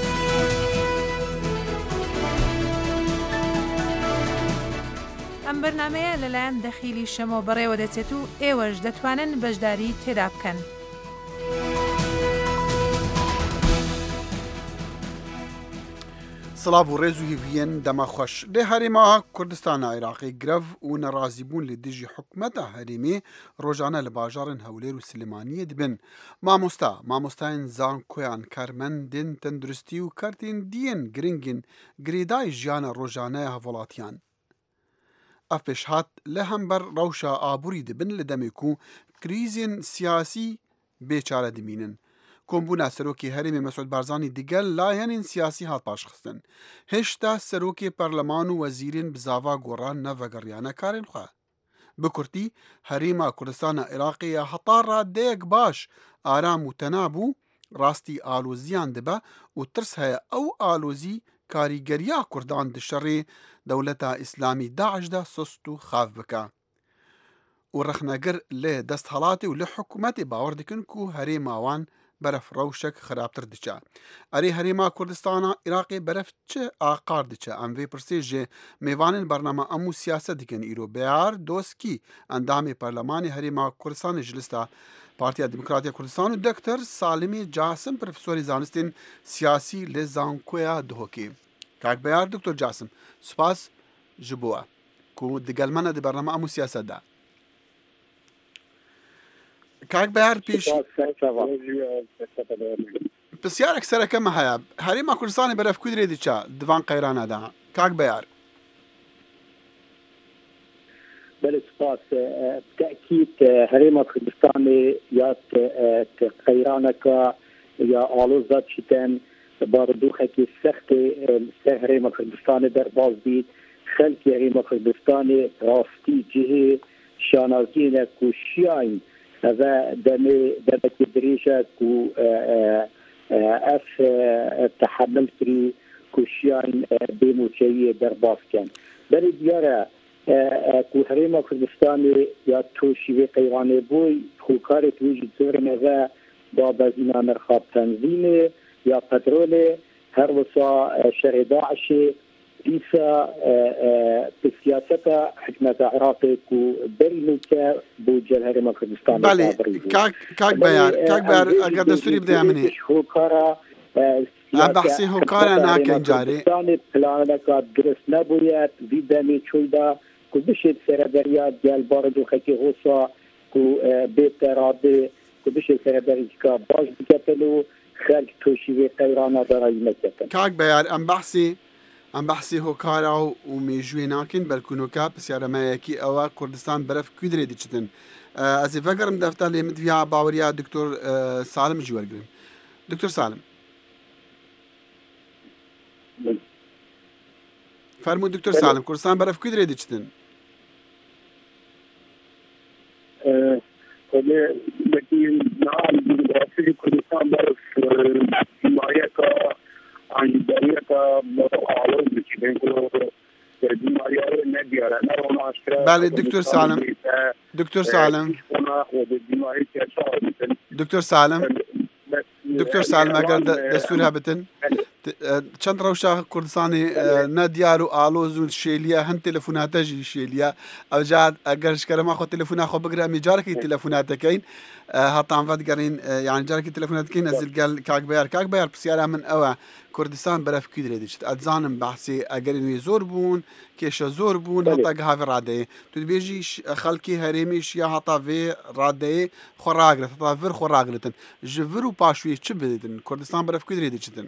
ئەم بەرنمەیە لەلایەن دەخیلی شەمۆ بەڕێوە دەچێت و ئێوەش دەتوانن بەشداری تێدا بکەن. سلااو و ڕێز و هیڤەن دەمەخۆش لێ هەرێما کوردستانە عێراقی گرەڤ و نەڕازیبوون لە دژی حکومەتە هەرێمێ ڕۆژانە لە باژارن هەولێر و سلێمانیە دبن مامۆستایان زانکۆیان کارمەندên تەندروستی و کارتên دیên گرنگên girêdayê jiyana ڕۆژانەیە هەڤوڵاتیان ev pêşhat li hember rewşa aborî dibin li demê ku krîzên siyasî bêçare dimînin. Kombûna serokê Herêmê Mesûd Barzanî digel layenên siyasî hat paşxistin. Hêşta serokê Perleman û wezîrên bi zava goran nevegeriyane karên xwe. Bi Kurtî, Herêma Kurdistana Iraqê ya heta radeyek baş, aram û tena bû, rastî aloziyan dibe û tirs heye ew alozî karîgeriya Kurdan di şerê Dewleta İslamî Daeş de sust û xav bike. û rexnegir lê desthilatê û li hikûmetê bawer dikin ku herêma wan beref rewşek xirabtir diçe. Erê Herêma Kurdistana Iraqê beref çi aqar diçe? Em vê pirsê ji mêvanên bername emû siyaset dikin îro. Beyar Doskî endamê Perlemanê Herêma Kurdistanê ji lista Partiya Demokratiya Kurdistan û Dr. Salimê Casim profesorê zanistên siyasî li Zankoya Duhokê. Kakbeyar Dr. Casim, spas ji bo we ku digel me ne di bername emû siyaset de. Kakbeyar pêş pisyarek sereke me heye. Herêma Kurdistanê beref kudrê diçe divan qeyrana de. Kakbeyar. بله سپاس تأکید هرێما کوردستانê ya qeyraneka ya aloza çîten baridûxekî sextê ser Herêma Kurdistanê derbas bît xelkê Herêma Kurdistanê rastî cihê şanaziyê ku şiyayîn ve demekî dirêj e ku ev tehemil kirî ku şiyayîn bêmûçeyiyê derbas bikin. Berê diyar e ku Herêma Kurdistanê ya toşî vê qeyranê bûy xûkarê wî jî zorine ve babezîna nirxa benzînê ya petrolê her wisa şerê Daişê dîsa bi siyaseta hikûmeta Iraqê ku berî nûke bû cel Herêma Kurdistanê Kakbeyar eger destûrî bidaya min ê hûkara em behsê hûkara nakin carê planeka dirist nebûye vî demê çûy da ku bişê serederiya gel baridûxekî Hosa ku bê teradê ku bişê serederiya baş biketin û xelk toşî vê qeyrana derayî neketin. Kakbeyar em behsê hokara û mêjûyê nakin belkûnoka pisyaremeyekî ew Kurdistan beref kudrê diçitin. Ez ê vegerim defter lê min diviya baweriya Dr. Salim jî wergirim. Dr. Salim. Fermû Dr. Salim, Kurdistan beref kudrê diçitin. Kurdistan beref himayeka anîdariyeka aloz diçînin ku بیماری‌های نداره نه اون آشکار. بله دکتر سالم. دکتر سالم. دکتر سالم اگر دستور هبتن چند روشا کردستانی نه دیارو آلوز و شیلیا هن تلفونات جی شیلیا اوجاد اگر شکرما خو تلفونا خو بگرا میجارك تلفونات كاين هطعم فات قرين يعني جارك تلفونات كاين نزل قال كاك بيار بسيارة من اوا كردستان برف كيدري ديشت اتزانم بحثي اگر انو زور بون كيش زور بون هطا قهاف راده تو بيجي خلقي هريميش يا هطا في راده خراغلت هطا فر خراغلتن جفرو باشوي چه بدن كردستان برف كيدري ديشتن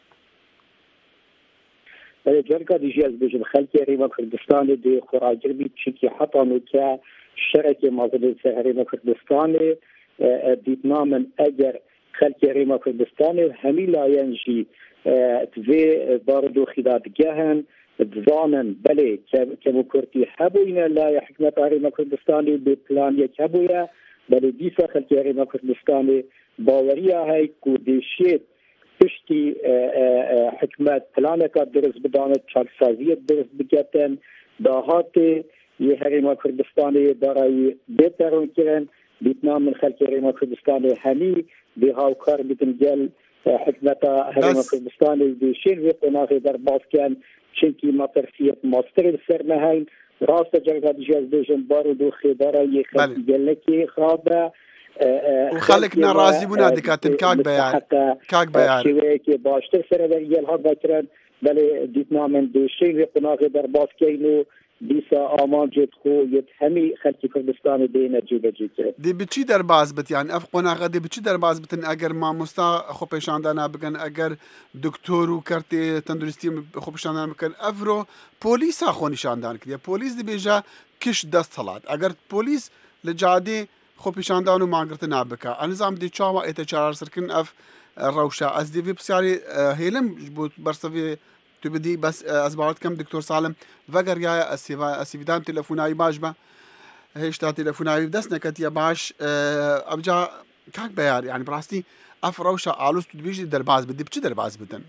جرقا ديجي از بيجي خلقي هريما كردستان دي خراغل بي تشكي حطا نوكا شركة مازل هريما كردستان ديتنا من اجر خلقي هريما كردستان همي لا ينجي تفي باردو خداد جهن تزانن بله كمو كرتي حبوينا لا حكمة هريما كردستان ببلان يكبويا بله ديسا خلقي هريما كردستان باوريا هاي كو ديشيت پشتی حکمت پلانک درست بداند چاکسازی درست بگتن دهات یه هرما کردستانی برای بهترون کردن دیتنا من خلک هریما کردستان همی به هاوکار بیتن گل حکمت هریما کردستان دیشین و قناغ در باز کن چنکی مطرفیت ماستر سر نهین راست جرگا دیجاز بیشن بارودو خیدارا یک خلکی گلکی خوابه وخلك نرازي بنا دكاتن كاك بيار شوية باشتر سر در يل ها بكرن بل ديتنا من دوشي قناغ در باز كينو دیسا آمان جد خو یت همی خلکی کردستان دینه جیبه جیبه دی بچی در باز بت یعنی اف قناغه دی بچی در باز بتن اگر ما مستا خو پیشاندانا بکن اگر دکتور و کرتی تندرستی خو پیشاندانا بکن افرو پولیس خو نشاندان کردی پولیس دی بیجا کش دست صلات اگر پولیس لجادی خو پیشاندانو مانگرت نابکا انظام دی چاوا اتچار سرکن اف روشا از دی بسیاری هیلم برسوی تبدي بس أزبارت كم دكتور سالم فقر يا السيفيدان تلفوناي باش با هيش تا تلفوناي بدسنا كتيا باش أبجا كاك بيار يعني براستي أفروشا آلوس تدبيج درباز بدي بچه درباز بدن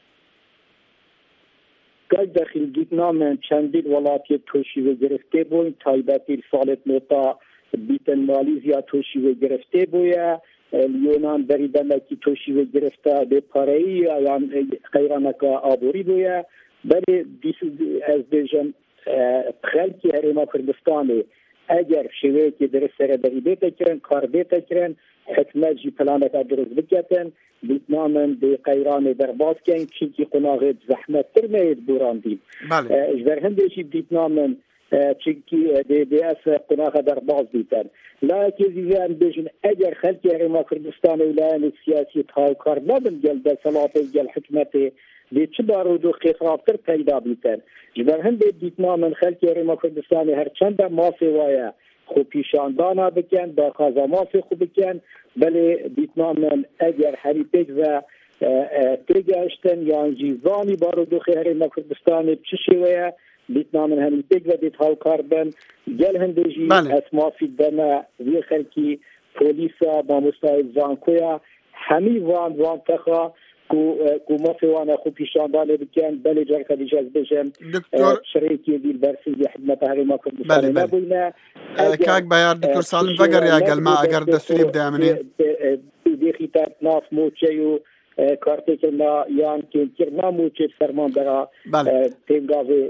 كاك داخل جيتنا من چندين ولاتي توشي وگرفته بوين تايباتي الفالت نوتا بيتن ماليزيا توشي وگرفته بويا اليونان بریدمکی توشی و گرفته به پاره‌ای یا خیرانک آبوری بوده ولی از بیشتر خلکی هریما کردستانی اگر شوی که در سر بریده تکرن کار تکرن حکمت جی پلانک درست بکتن بیتنامن به قیران درباز کن چیزی قناغ زحمت تر مید براندیم اجبر هندشی بیتنامن چیزی دی اس قناغ درباز بیتن لكن إذا بيجن أجر خلق هریما کردستان ولایان سیاسی تاو کار نبن جل در صلاة جل حکمته دی چه بارودو خطرافتر پیدا بیتن جبر هم دیتنا من خلق هریما کردستان هر چند مافی وایا خو پیشاندانا بکن با خازا مافی خو بکن بله دیتنا من اگر حریپک و ترگشتن یان جیزانی بارودو هریما کردستان چشی وایا دیتنا من همی پیک و دیت هاو کاربن گل هندجی اسما فی دنا وی خلکی پولیسا با مستای زانکویا همی وان تخا کو مافیوانا خو پیشاندانه بکن بله جار خدیجاز بجم شریکی دیل برسی حدمت هریما کردستان نبوینا کاک بیار دکتور سالم فقر یا گلما اگر دستوری بده امنی دی خیتات ناف موچه و کارتی کرنا یان که کرنا موچه فرمان درا تنگاوه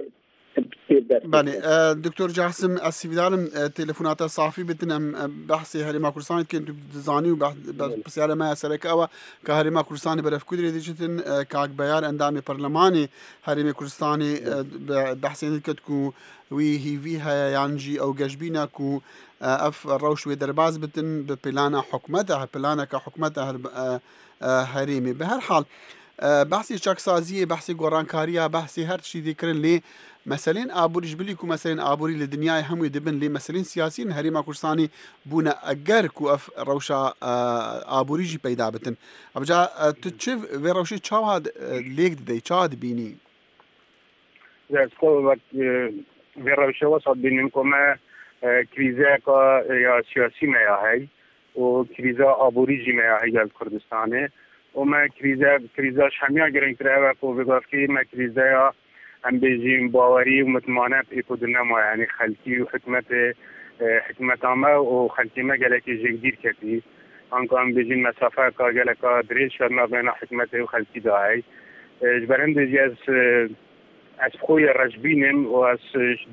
بله دكتور جاسم السيفيدالم تليفونات صافي بدنا بحثي هريما كردستان كنت بتزاني وبس على ما سرك او كهريما كردستان برف كدري ديجتن كاك بيار اندامي برلماني هريما كردستاني بحثين كتكو وي هي فيها يانجي او جشبينا كو اف روش ودرباز بتن ببلانا حكمتها بلانا كحكمتها هريمي بهر حال بحثي شاكسازيه بحثي قرانكاريه بحثي هر شيء ذكرن لي مسئلین آبوریش بلی کو مسئلین آبوری لدنیای هموی دبن لی مسئلین سیاسین هریما کردستانی بونا اگر کو اف روشا آبوریجی پیدا بتن ابجا تچف و روشی چاواد لیگ دی چاواد بینی اسکو وقت و روشا وسط بینیم که کریزه کا یا سیاسی میا ہے و کریزه آبوریجی میا ہے از کردستانه و ما کریزه شمیا گرنگ تره و بگفتی ما کریزه یا ام بيجين باوري ومتمانه بإيكودنا ما يعني خلقي وحكمت ما وخلقي ما قالك جدير كتي انكو ام بيجين مسافه كا قالك دريش ما بين حكمته وخلقي داعي جبرند جاز از خوی رجبینم و از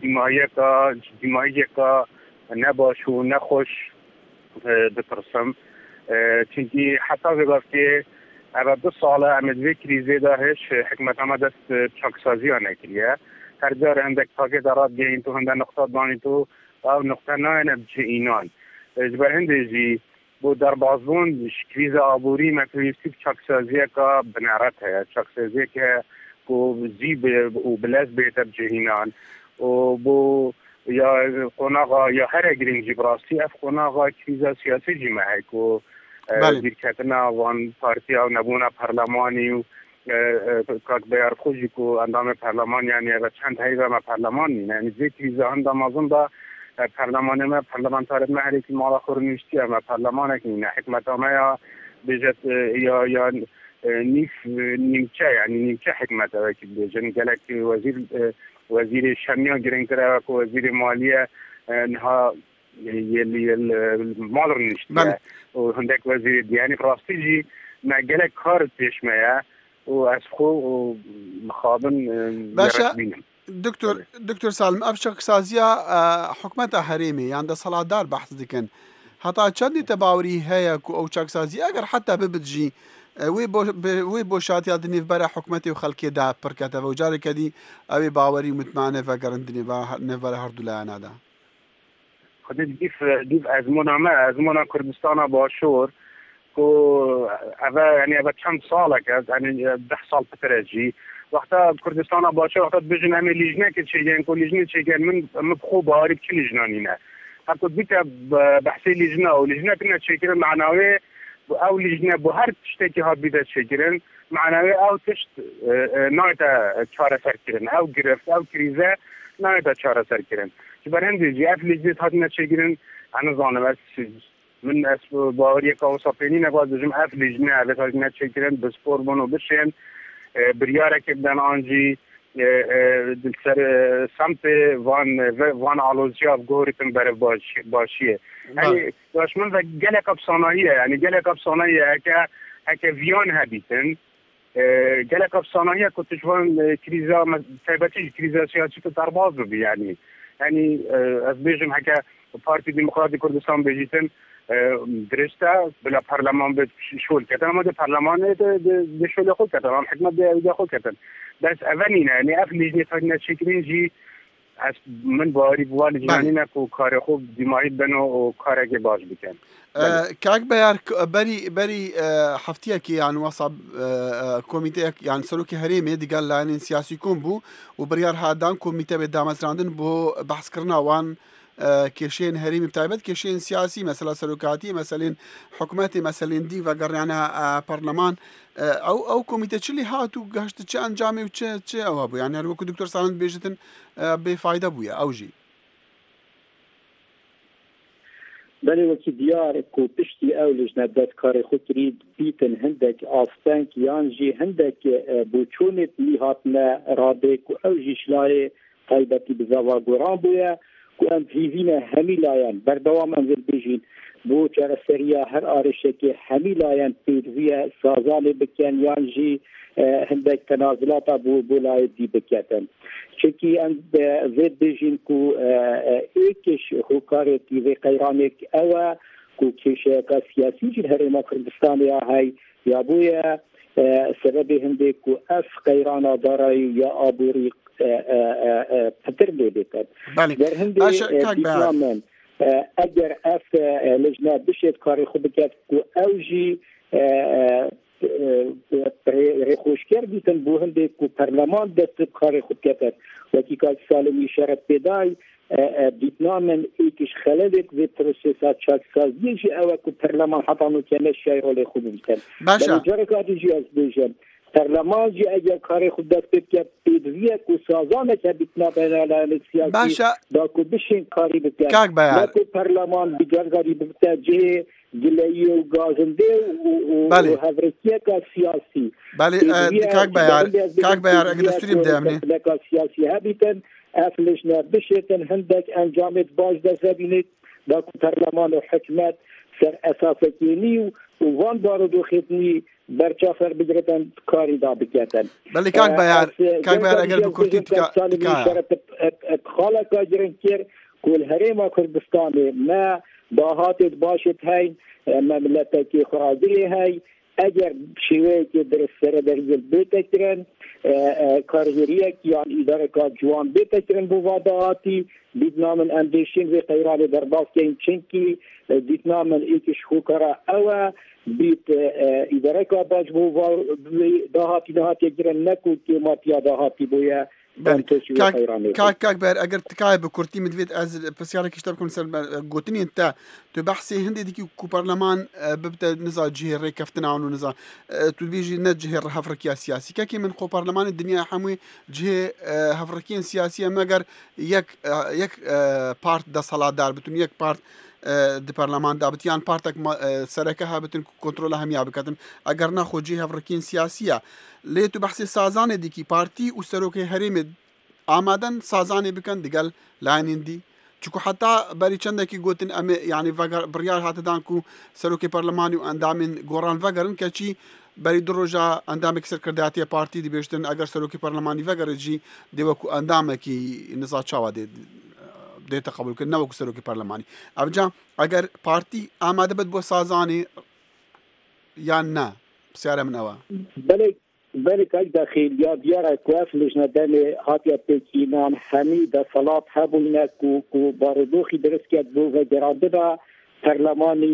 دماغی که نباش و نخوش بترسم چونکی حتی بگفتی اما 2 ساله امدوی کریزی داهش حکمت ما دست چاکسازی ها نکریه هر جار هندک تاکه دراد گهین تو هنده نقطه دانی تو او نقطه ناینه بچه اینان جبر هنده جی بو در بازبون کریز آبوری مکویستی چاکسازی که بنارت ہے چاکسازی که کو زیب و بلز بیتر جهینان و بو یا قناغا یا هر گرینجی براستی اف قناغا کریزا سیاسی جمعه ہے کو دیرکتنا وان پارتی او نبونا پارلمانی و کاک بیار خوشی کو اندام پارلمان یعنی اگر چند هایگا ما پارلمان نیم یعنی زی کریزا اندام ازون دا پارلمان ما پارلمانتارت ما هری که مالا خور نوشتی اما پارلمان اکنی حکمت ما یا بجت یا نیمچه یعنی نیمچه حکمت او که بجن گلک وزیر شمیان گرنگتر او که وزیر مالیه نها يلي المودرن وهندك وزير الدياني فراستيجي ما جالك كارت يشميا واسخو ومخابن باشا دكتور سالم افشق سازيا حكمتها حريمي يعني ده صلاة دار بحث دكن حتى چندی تباوری هيا او چاکسازی اگر حتی ببدجی وی بوشاتی دنیو برای حکومتی و خلکی دا پرکته و جاری کدی اوی باوری مطمئنه و گرندنی و هر دولایان دا خودت دیف ازمونا کردستان باشور کو اوه چند ساله که یعنی 10 سال پترجی وقتا کردستان باشور وقتا بجن همه لیجنه که چیگن کو لیجنه چیگن من مبخو باری بچی لیجنانی نه حتی بیتا بحثی لیجنه و لیجنه کنه چیکرن معناوی او لجنه بو هر تشتكي ها بيدا شكرن معناوي او تشت نايتا چاره سر كرن او گرفت او كريزه نايتا چاره سر كرن جبر هندي جي اف لجنه هاتنا شكرن انا زانم از من اسب باوريه كاو صفيني نباز جم اف لجنه هاتنا شكرن بسپور بونو بشين برياره كبدن انجي دلسر سمت وان آلوزیا گورتن بر باشیه یعنی داشمن و گلک افسانه‌ایه یعنی گلک افسانه‌ایه که ویان هبیتن گلک افسانه‌ایه که تجوان کریزا تایبتی کریزا سیاسی که درباز رو بی یعنی از بیجم که پارتی دموکراتی کردستان بیجیتن درسته بلا پارلمان به شول کردن اما ده پارلمان ده شول خود کردن هم حکمت ده خود کردن بس اولینه یعنی اف لیجنی تاکنه چکرین جی از من باری بوال جانینه که کار خوب دیمایی بنو و کاره که باش بکن كاك بيار بري حفتيك يعني وصب كوميتي يعني سلوكي هريمي دي قال يعني سياسي يكون بو وبريار هادان كوميتي بدامز راندن بو بحث كرنا وان كيشين هريمي بتاعبت كيشين سياسي مثلا سلوكاتي مثلا حكومتي مثلا دي وقرنا برلمان او كوميتي تشلي هاتو قاشت تش انجامي وتش او ابو يعني هو دكتور سالم بيجتن بفايده بويا او جي بله وکی دیار کو پشتی او لجنه داد کار خود رید بیتن هندک آفتنک یانجی هندک بوچونت لیهاتنا رابه کو او جی شلای طایبتی بزاوا گوران بویا کو ام فیزین همی لاین بردوام انزل بیجین بو چرا سریا هر آرشه که همی لاین پیروی سازال بکن یانجی هندک تنازلات بو لای دی بکتن چکی ام زید بیجین کو ایکش خوکارتی و قیرانک او کو کشه که سیاسی جل هرما کردستان یا های یا بویا سبب هندک کو اف قیرانا دارای یا آبوری پتر بکد در هندی دیپلمان اگر اف لجنه بشید کاری خوب بکد کو اوجی رخوشگر بیتن بو هنده کو پرلمان دست کاری خوب کتر وکی که سالمی شرط پیدای بیتنامن ایکش خلدک و پروسیسات چاکسازی جی اوه کو پرلمان حتانو کنه شای رول خوب بیتن بلی جرکاتی جی از بیجن پرلمان جی اگر کاری خوب دست بکد پیدویه کو سازانه که بیتنا بینالان سیاسی دا کو بشین کاری بکد نکو پرلمان بگرگاری بکد جه گلایی و گازنده و هفرکیه که سیاسی بله کاک بیار اگر دستوریم دیمنی لکه سیاسی هبیتن افلشنا بشیتن هندک انجامت باش دست بینید دا کو پرلمان و حکمت سر اساسکینی و وان بارو خدمتی برچافر بگرتن کاری دا بکتن بله کاک بیار اگر بکردی تکایه خاله که جرنکر کل هرما کردستان ما باهاتت باشد هاي مملكتك خرازي هاي اگر شويه در سر درجه بتكرن کارگریه يعني اداره جوان بتكرن بواداتی دیدنا من اندیشین و قیران درباس کن چنکی دیدنا من ایکش خوکرا او بیت اداره باج دهاتی گرن نکو که ماتیا دهاتی بویا كاك بير اگر تكاي بكورتي مدفيت از بسيارك اشتبكم قوتني انت تو بحثي هندي ديكي كو برلمان ببدا نزا جهه ري كفتنا عنو نزا تو بيجي نجه هفركيا سياسي كاكي من قو برلمان الدنيا حموي جهه هفركيا سياسيه مگر يك بارت دا صلاة دار بتون يك بارت د پارلمان دا بتیان پارتک سرکه ها بتن کنترل هم یا بکتن اگر نه خو جهه هفرکین سیاسیه لیتو بحث سازان دی کی پارتی او سروکه هریم آمادن سازان بکن دگل لاین دی چکو حتا بەری چەندێکی گوتن ئەمێ یعنی بڕیار هاتەدان و سەرۆکی پەرلەمانی و ئەندامین گۆڕان ڤەگەرن کەچی بەری دو ڕۆژە ئەندامێک سەرکرداتی پارتی دەبێشتن ئەگەر سەرۆکی پەرلەمانی ڤەگەرەجی دێوەکو ئەندامێکی نزا چاوا دێتە قبولکردن نەوەکو سەرۆکی پەرلەمانی ئەوجا ئەگەر پارتی ئامادە بێت بۆ سازانی یان نا پرسیارە من ئەوە بله که داخل یا دیار کوف لجنه هاتیا پکینان همی دا صلات هبوینه کو باردوخی درست کرد بو و گرانده با پرلمانی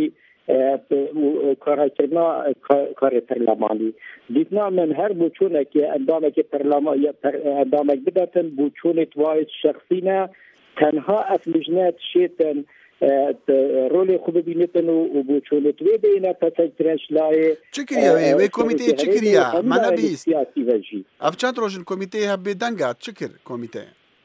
کار پرلمانی دیدنا من هر بوچونه که اندامه که پرلمان یا اندامه بدتن بوچونه توایت شخصی نه تنها اف لجنه شیطن رول خوب بینتن و بوچونت وی بینه پتک ترش لایه چکریه وی کمیته چکریه من بیست اف چند روشن کمیته هبی دنگات چکر کمیته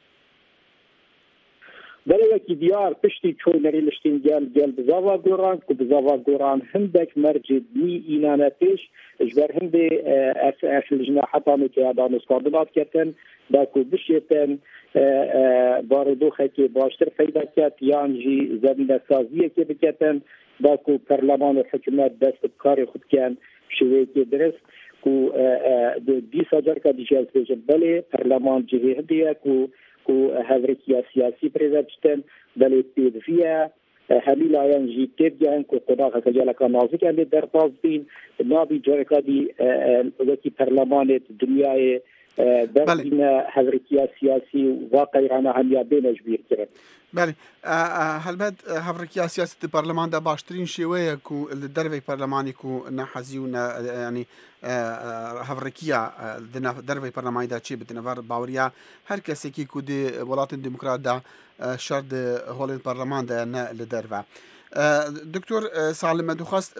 بله وکی دیار پشتی چوی نری لشتین گل بزاوا گوران که بزاوا گوران هندک مرجد نی اینانه پیش اجبر هنده اف لجنه حتامه که ادان اسکاردنات کتن باکو بشیتن باردوخه که باشتر پیدا کرد یان جی زمینه سازیه که بکتن باکو پرلمان و حکومت دست کار خود کن شوی که درست کو 20,000 کا دیجاز بیجن بله پرلمان جوی هدیه کو هفرکیا سیاسی پریزدشتن بله پیدویه همی لایان جی تیب گن کو قداغ کجالکا نازک اندی در باز بین نابی جارکا دی وکی پرلمان دنیای بین هفرکیا سیاسی واقعی رانا همیا بینش بیر کرد بله هەلبەت هەڤڕێکی سیاست پەرلەماندا باشترین شێوەیە و لە دەرەوەی پەرلەمانێک و نەحەزی و ینی هەڤڕێکیە دەرەوەی پەرلەمانیدا چێ بتنەڤەر باوریە هەر کەسێکی کو دێ وڵاتین دموکراتدا شەر هۆڵێن پەرلەماندا نە لە دەرەوە دکتۆر ساڵمە دوخواست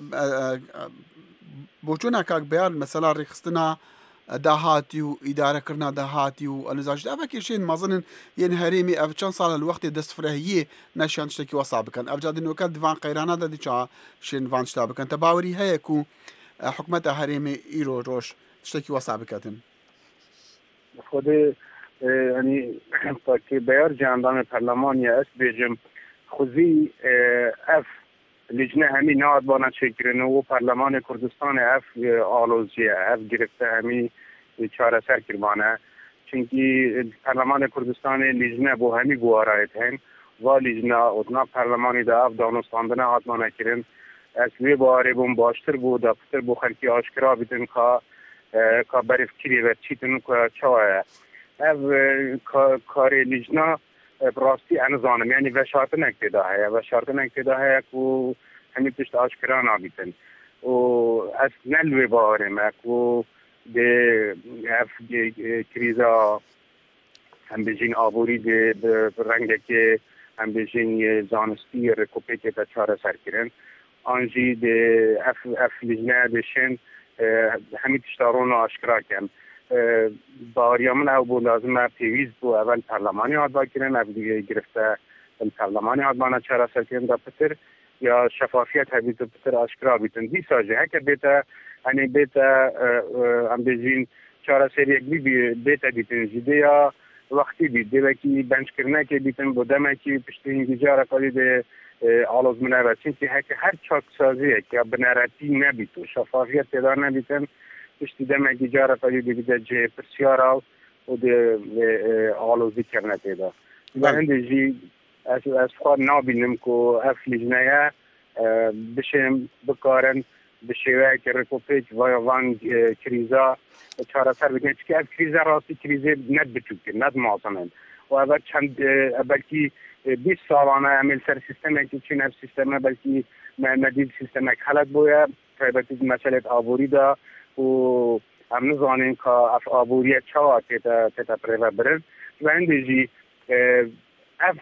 بۆ چۆن کاک بەیان مەسەلا ڕێخستنە داهاتی و ئیدارەکردنا داهاتی و ئەنزاژ ئەvە کێشێن مەزنن یەن هەرێمی ئەv چەند ساڵە لە وەختی دەستفرەهیە نەشیان شتێکی وەسا بکەن ئەوجا دنۆکە دیوان قەیرانە دەدیچا شێن وان شتا بکەن تە باوەری هەیە و حکومەتە هەرێمی ئیرۆ ڕۆژ شتێکی وەسا بکەتن خود ینی پاکی بەیار جاندام پەرلەمانیە ئەس بێژم خوزی ئەف لجنه همی ناد بانا چکرنه و پارلمان کردستان اف آلوزیه اف گرفته همی چاره سر کرمانه چونکی پارلمان کردستان لجنه بو همی گوارایت هن و لجنه اتنا پارلمانی دا اف دانستاندنه آتمانه کرن اصلی باره بون باشتر بو دا پتر بو خلکی آشکرا بیتن که برف کری و چیتن که چوه اف کار لجنه براستی انزانم یعنی وشارتنک پیدا هست وشارتنک پیدا هست که همین پشت آشکرا نابیتن و از نلوی بارم و ده کریزا هم بجین آبوری ده رنگه که هم بجین زانستی رکوپه که تا چاره سر کرن آنجی ده اف لجنه دشن همین تشتارون آشکرا کن باریامون او بو لازمه پیویز بو اول پارلمانی آدبا کرن او دیگه گرفته پارلمانی آدبانا چرا سرکن دا پتر یا شفافیت هبیت پتر آشکرا بیتن دی ساجه هکه بیتا هنی بیتا هم بجین چرا سریک بیتا بیتن جیده یا وقتی بیده وکی بنچ کرنه که بیتن بودمه که پشت اینگی جارا کالی ده آلوز منه و چینکه هکه هر چاک سازیه که بنراتی نبیتو شفافیت پیدا نبیتن پشتی دمه گیجاره پایی دیگه جه پرسیارا و ده آلوزی کرنه پیدا و هنده جی از خواهد نابینم که اف لجنه بشم بکارن بشیوه که رکوپیج وان کریزا چاره سر بگن چه که اف کریزا راستی کریزه ند بچوکه ند معظمن و اول چند بلکی 20 سالانه عمل سر سیستمه که چین اف سیستمه بلکی مدید سیستمه حالت بویا تایبتی مسئله آبوری دا و هم نزانیم که اف آبوریه چوا تیتا پریوه برن و هنده جی اف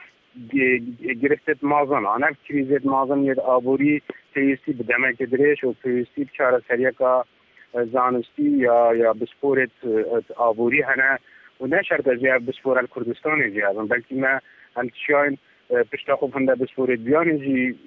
گرفتت مازن اف کریزت مازن ید آبوری پیوستی بدمه که درش و پیوستی بچاره سریه که زانستی یا بسپورت آبوری هنه و نه شرط از جیب بسپور کردستان جیبن بلکه ما هم چیاین پشتا خوب هنده بسپورت بیان جی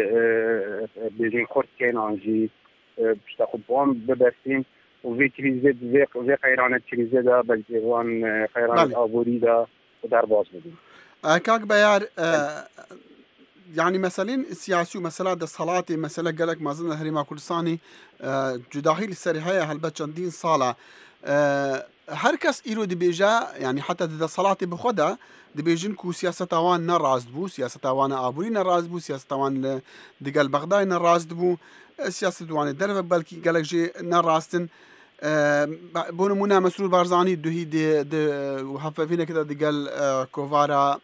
بیجین خورد کن آنجی پشتا خوب بام ببستیم و وی کریزت وی خیرانت کریزه دا بلکه وان خیرانت آبوری دا در باز بدیم كاك بيار يعني مثلا سياسي ومسألة الصلاة مسألة قالك ما زلنا هريما كردستاني جداهي للسريحية هلبت چندين صالة هر کس ایرو دی بیجا يعني حتى د صلاتي بخدا دی بیجن کو سیاست اوان نراز بو سیاست اوان ابوري نراز بو سیاست اوان دگل بغداد نراز بو سیاست اوان درب بلکي قالك جي نراستن بونمونا مسرور بارزاني دوهي دي وحففينا كده دگل كوفارا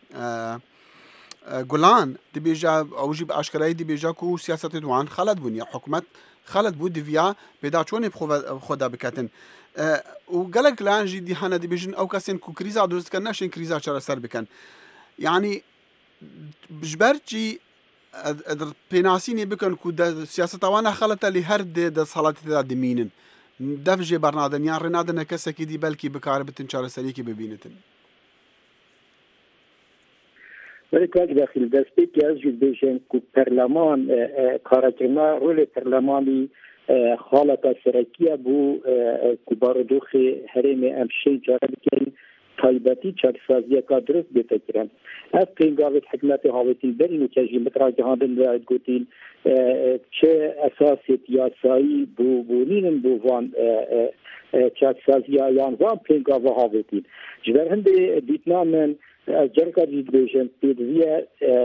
گلان دی بیجا او جيب اشكراي دی بیجا کو سیاست اوان خالد بنيا حكومت خالد بود دیویا پیدا چون خدا بکتن و قالك الان جي دي هنا دي بيجن او كاسين كو كريزا دوز كان ناشين كريزا شرا سر بكن يعني بجبرتي بيناسيني بكن كو سياسه وانا خلت لي هرد د صلاه د مينن دفجي برنادن يعني رنادن كسكي دي بلكي بكاربتن شرا سريكي ببينتن ولكن داخل دستيك يجب بيجن كو برلمان كاركنا رول برلماني خالق سرکیه بو کباردوخ هرم امشی جارب کن طایبتی چارسازی که درست بفکرن از قیمگاوت حکمت حاوتی برین و کجی مترا جهاندن باید گوتین چه اساسی یاسایی بو بونین بو وان چارسازی آیان وان قیمگاو حاوتین جبر هنده دیتنا من از جرکا جید بیشن پیدویه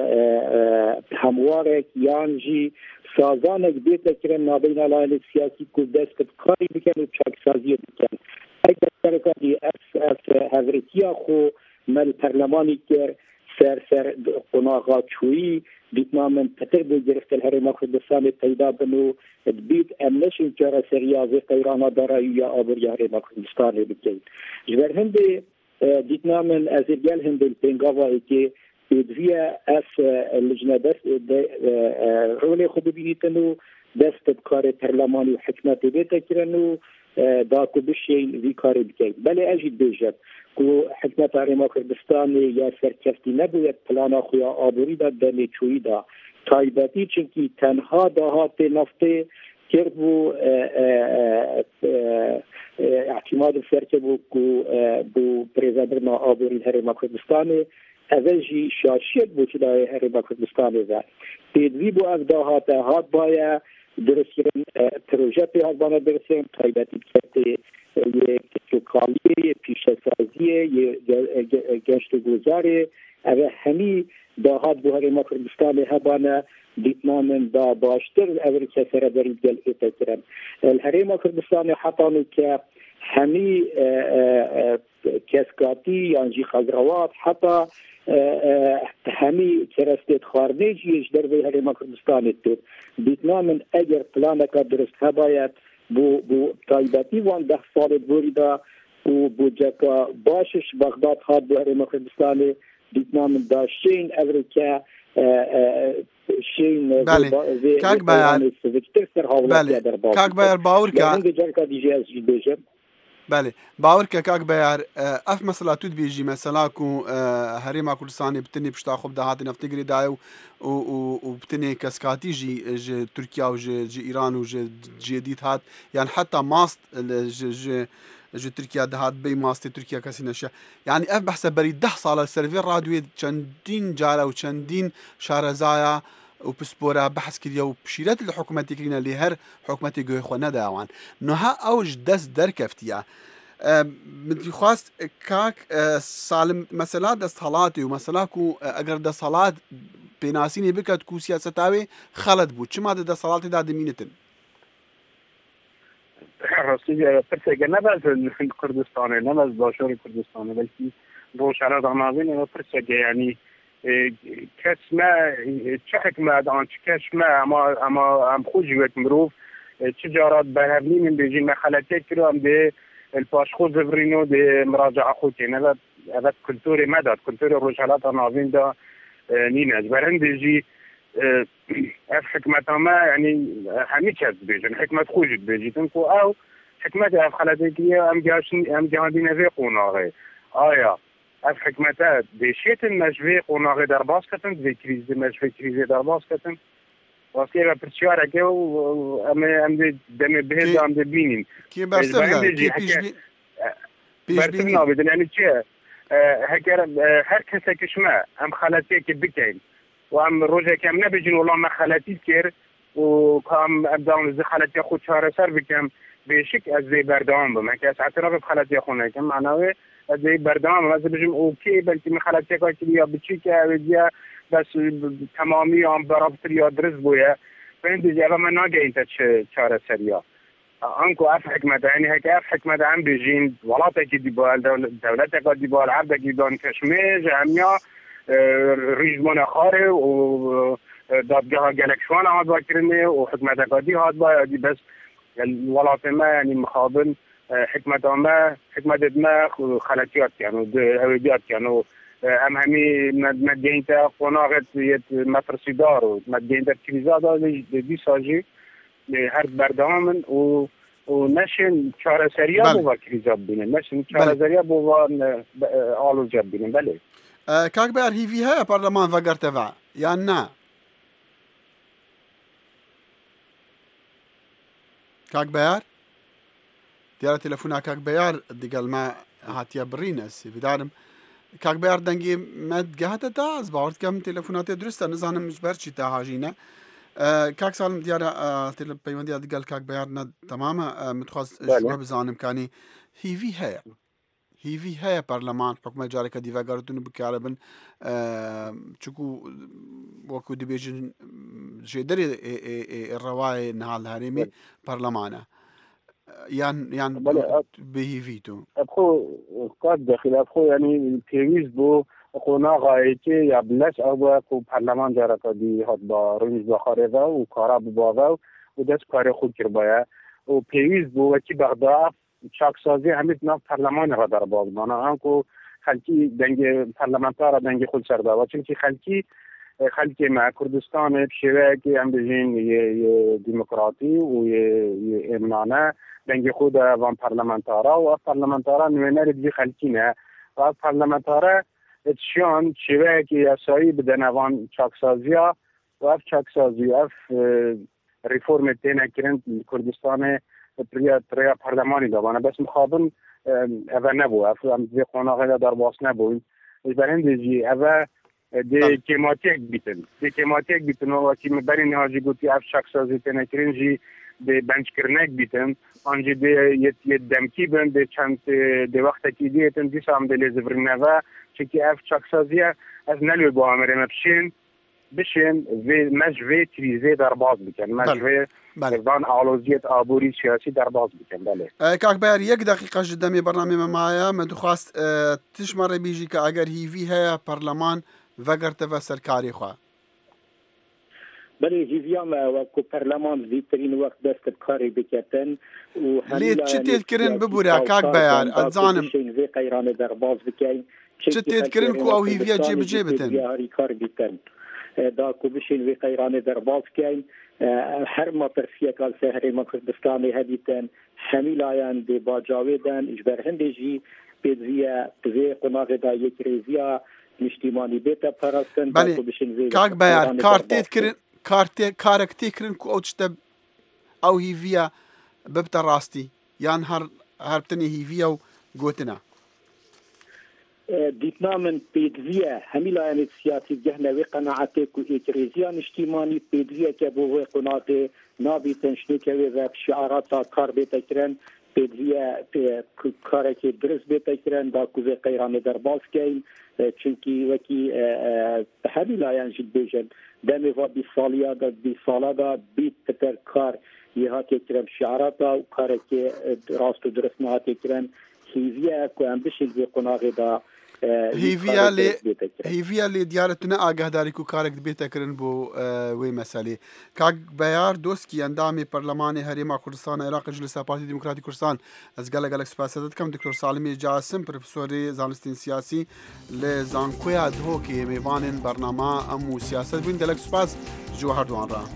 هموارک یانجی سازانك بيت كرن ما بين العائلة السياسية كودس كتقاري بكن وشاكسازية بكن أي كذا دي أس هذرتيا خو مال برلماني كر سر قناعات شوي بيتنا من بتر بجرفت الهرم كردستان تيدا بنو بيت أمنش جرا سريا زي قيرانا درايا أبر الهرم كردستان بكن جبر هندي بيتنا من أزرجال هندي البنجاوا إكي بدویه از لجنه دست رول خوب بینیتنو دست بکار پرلمانی و حکمت بیتا کرنو دا کو بشین وی کار بکن بله اجید بیجد کو حکمت هرم کردستان یا سرکفتی نبوید پلانا خویا آبوری دا دمی چوی دا تایبتی چنکی تنها داهات نفته کرد بو اعتماد فرک بو پریزادرنا آبوری هرم کردستان اولی شاشیت بود که دای هرم کردستان و پیدوی بو از داهات هات باید درست کردن پروژه پیاد باید درست کردن تایبتی کرده یک کالیه پیشسازیه گشت گذاره او همی داهات بو هرم کردستان هبانه دیتنامن دا باشتر اولی کسر برید گل ایتا کرن الهرم کردستان حتانو که همی کسکاتی یانجی خضروات حتی همی کرستت خارنیجیش در وی هرم کردستان تو بیتنا من اگر پلانک درست هباید بو تایبتی وان 10 سال بوریدا و بو جکا باشش بغداد هات بو هرم کردستان بیتنا من داشتین امریکا شین بله کاک بیان بله کاک بیان باور که بله باور که کاک بیار اف مثلا تود بیجی مثلا کو هرم کردستان بتنی پشتا خوب دهات نفتگری دایو و بتنی کسکاتی جی ترکیه و جی ایران و جی دیت هات يعني حتى ماست جي تركيا دهات بي ماستي تركيا كاسي نشا يعني اف بحسب بريد 10 سال السيرفير رادوي چندين جارا و چندين شارزايا وبسبورا بحث كريا وبشيرات الحكومة كرينا اللي هر حكومة جوي خوانا داوان نها اوج دس دركفتيا بدي خواست كاك سالم مسألة دس صلاتي ومسألة كو اگر دس صلاة بناسيني بكت كو سياستاوي خلط بود چما دس صلاتي دا دمينتن راستی پرسه نباز کردستان نباز داشور کردستان بلکه روشنه دانازین و پرسه یعنی کس ما چه حکمت آن چه کس ما اما هم خوش وقت مروف چه جارات بهرنی من بیجین مخالطه کرو هم ده الپاشخو زفرینو ده مراجعه خودی نباز هذا كلتوري مدد كلتوري روشنه دانازین دا نینج برند بیجی حكمة ما يعني هميك بيجن حكمة خوجت بيجيتن كو أو حكمة أف خلاتيكية أم جهادين في قناغي آيا أف حكمة بيشيت المجفي قناغي در باسكتن دي كريز مجفي كريزي در باسكتن واسكي ببرتشوارة كيو أم دي دمي بهد أم دي بينين كي برسفنا كي برسفنا بدن يعني چه هر کەسێکشمە ئەم خەلەتێکی بکەین و ئەم ڕۆژێکم نەبێژین وڵام مە خەلەتی کرد و کام ئەبداون ز خەلەتی خود چارەسەر بکەم بێشک ئەس دەی بەردەوام بم هەکە ئەسعاترا بە خەلەتی خۆنەکەم معناوێ ئەس دەی بەردەوام ئەس بژم ئۆکێ بەلکی من خەلەتێکا یا بچیکە ئەوێدیا بەس تەمامی ئەم بەڕابتر یا درست بووە بەندێ ئەوە من ناگەینتە چارەسەریا ئەنکو ئەف حکمەتە یعنی هەکە ئەف حکمەتە ئەم بێژین وڵاتێکی دیبال دەولەتێکا دیبال عەردێکی دان کەشمێژ ئەمیا ریژمۆنە خارێ و دادگاها gelek şwan hatbakirine û hikmetekadî hatba yadî bes welatê me yanî mixabin hikmeta me hikmetê me xeletiyat yan û hewêdiyat yan û em hemî me geyînte qonaxet yet mefirsidar û me geyînte krîza da dîsa jî her berdamin û neşin çareseriya bova krîza bibînin neşin çareseriya bova alûca bibînin belê کاک بەیار هیڤی هەیە پەرلەمان ڤەگەرتەڤە یان نا کاک بەیار دیارە تەلەفۆنا کاک بەیار دیگەڵمە هاتیە بڕینە سێویدارم کاک بەیار دەنگی مەدگەهاتە تا ئەس باوەڕکەم تەلەفۆناتێ دروستە نزانم بەرچی تا هاژینە کاک ساڵم دیارە پەیوەندیە دیگەل کاک بەیار تەمامە متخواست بزانم کانی هیڤی هەیە هیڤی هەیە پەرلەمان حکومەت جارێکە دیڤەگەرتون بکارە بن چکو وەکو دەبێژن ژێدەری ڕەوای نهال هەرێمی پەرلەمانە یان بە هیڤی تو ئەخۆ کات دەخیل ئەخۆ ینی پێویست بۆ قۆناغایەتی یا بلەس ئەو و پەرلەمان جارەکە دی هات بە ڕنج بەخارێڤە و کارا بباڤە و دەست کارێ خود کردبایە و پێویست بۆ وەکی بەغدا چاکسازی هەمیت ناو پەرلەمانێغا دەرباز بانە ئەنکو خەلکی دەنگێ پەرلەمانتارە دەنگی خود سەرداوە چونکی خەلکی me Kurdistanê şêweyekî em bijîn demokratî û êmnane dengê xwe de van parlamentara û ev parlamentara nûênerê dijî xelkî ne ev parlamentara etişiyan şêweyekî yasayî bide nevan çaksaziya û ev çaksazî ev reformê têne kirin Kurdistanê Priya Parlemanî de bana bes mixabin ev nebû ev em vê qonaxê de derbas nebûn ji ber hindê jî ev dê kêmatiyek bîtin dê kêmatiyek bîtin û wekî me berî niha jî gotî ev çaksazî têne kirin jî dê bençkirinek bîtin an jî dê yet demkî bin dê çend dê wextekî dîyetin dîsa em dê lê zivirîneve çekî ev çaksaziye ez nelê bo amerê me bişên me ji vê krîzê derbas bikin me ji vê van aloziyet aborî siyasî derbas bikin belê کاک بەیار یەک دقیقە ji demê بەرنامê me maye me dixwast tişma re bîjî ke eger hîvî heye پەرلەمان vegerteve serkarê xwe بلê hîviya me wekû perleman zîtirîn wext dest bi karê biketin û lê çi têdkirin bibûre kak beyar ez zanim vê qeyranê derbas bikin çi têdkirin ku ew hîviya cêbicê bitin herî kar bîtin da ku bişên vê qeyranê derbas bikin her mapirsiyeka li Herêma Kurdistanê hebîtin hemîlayan dê bacavê den ji ber hindê jî pêdiviye vê qonaxê da yekrêziya niştîmanî bête parastin kak beyar karek têkirin ku ew tişte ew hîviya bibite rastî yan her tinê hîviya û gotina دیتنا من پێدویە هەمیلایەنێک سیاسی گەهنە وێ قەنەعەتێک و ئێکرێزیە نیشتیمانی پێدویەکە بۆ وێ قۆناغێ نابێتن شتێکەوێ بە شعارەتا کار بێتەکرێن پێدویە کارێکی درست بێتەکرێن با کو وێ قەیرانێ دەرباسکەین چونکی وەکی هەمیلایەن ژ بێژن دەمێ وا بی ساڵیادا بی ساڵادا بیت پتەر کار یە هاتێکرێن شعارەتا و کارێکی ڕاست و درست نهاتێکرێن هیڤیە کو ئەم بشین وێ قۆناغێدا هیڤیە لێ دیارەتونە ئاگاداری و کارێک بێتەکردن بۆ وێ مەسەلێ کاک بەیار دۆستکی ئەندامی پەرلەمانی هەرێما کوردستان عێراق جلسا پارتی دیموکراتی کوردستان ئەس گەلک سپاس دەکەم دکتۆر ساڵمی جاسم پرۆفسۆری زانستین سیاسی لە زانکۆیا دهۆکێ میوانên بەرنامە ئەم و سیاست بووین گەلک سپاس جو هەردووان ڕا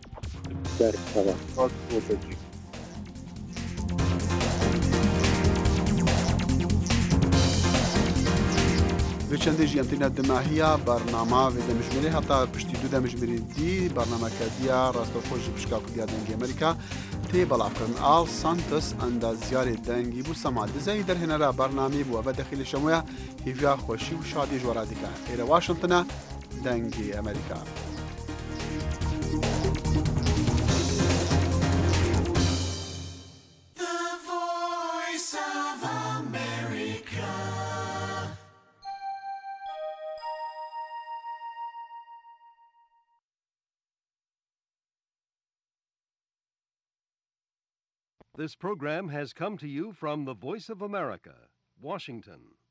چندێژی ئەمتینە دماهیە بەرنامە دەمژمێری هەتا پشتی دوو دەمژمێری دی بەرنامەکە دیە ڕاستەخۆشی پشکا کوردیا دەنگی ئەمریکا پێ بەڵافکردن ئاڵ سانتس ئەندازیاری دەنگی بوو سەما دزایی دەرهێنەرا بەرنامی بووە بە دەخیلی شەمویە هیڤیا خۆشی و شادی ژۆرادیکە ئێرە واشنگتنە دەنگی ئەمریکا. This program has come to you from the Voice of America, Washington.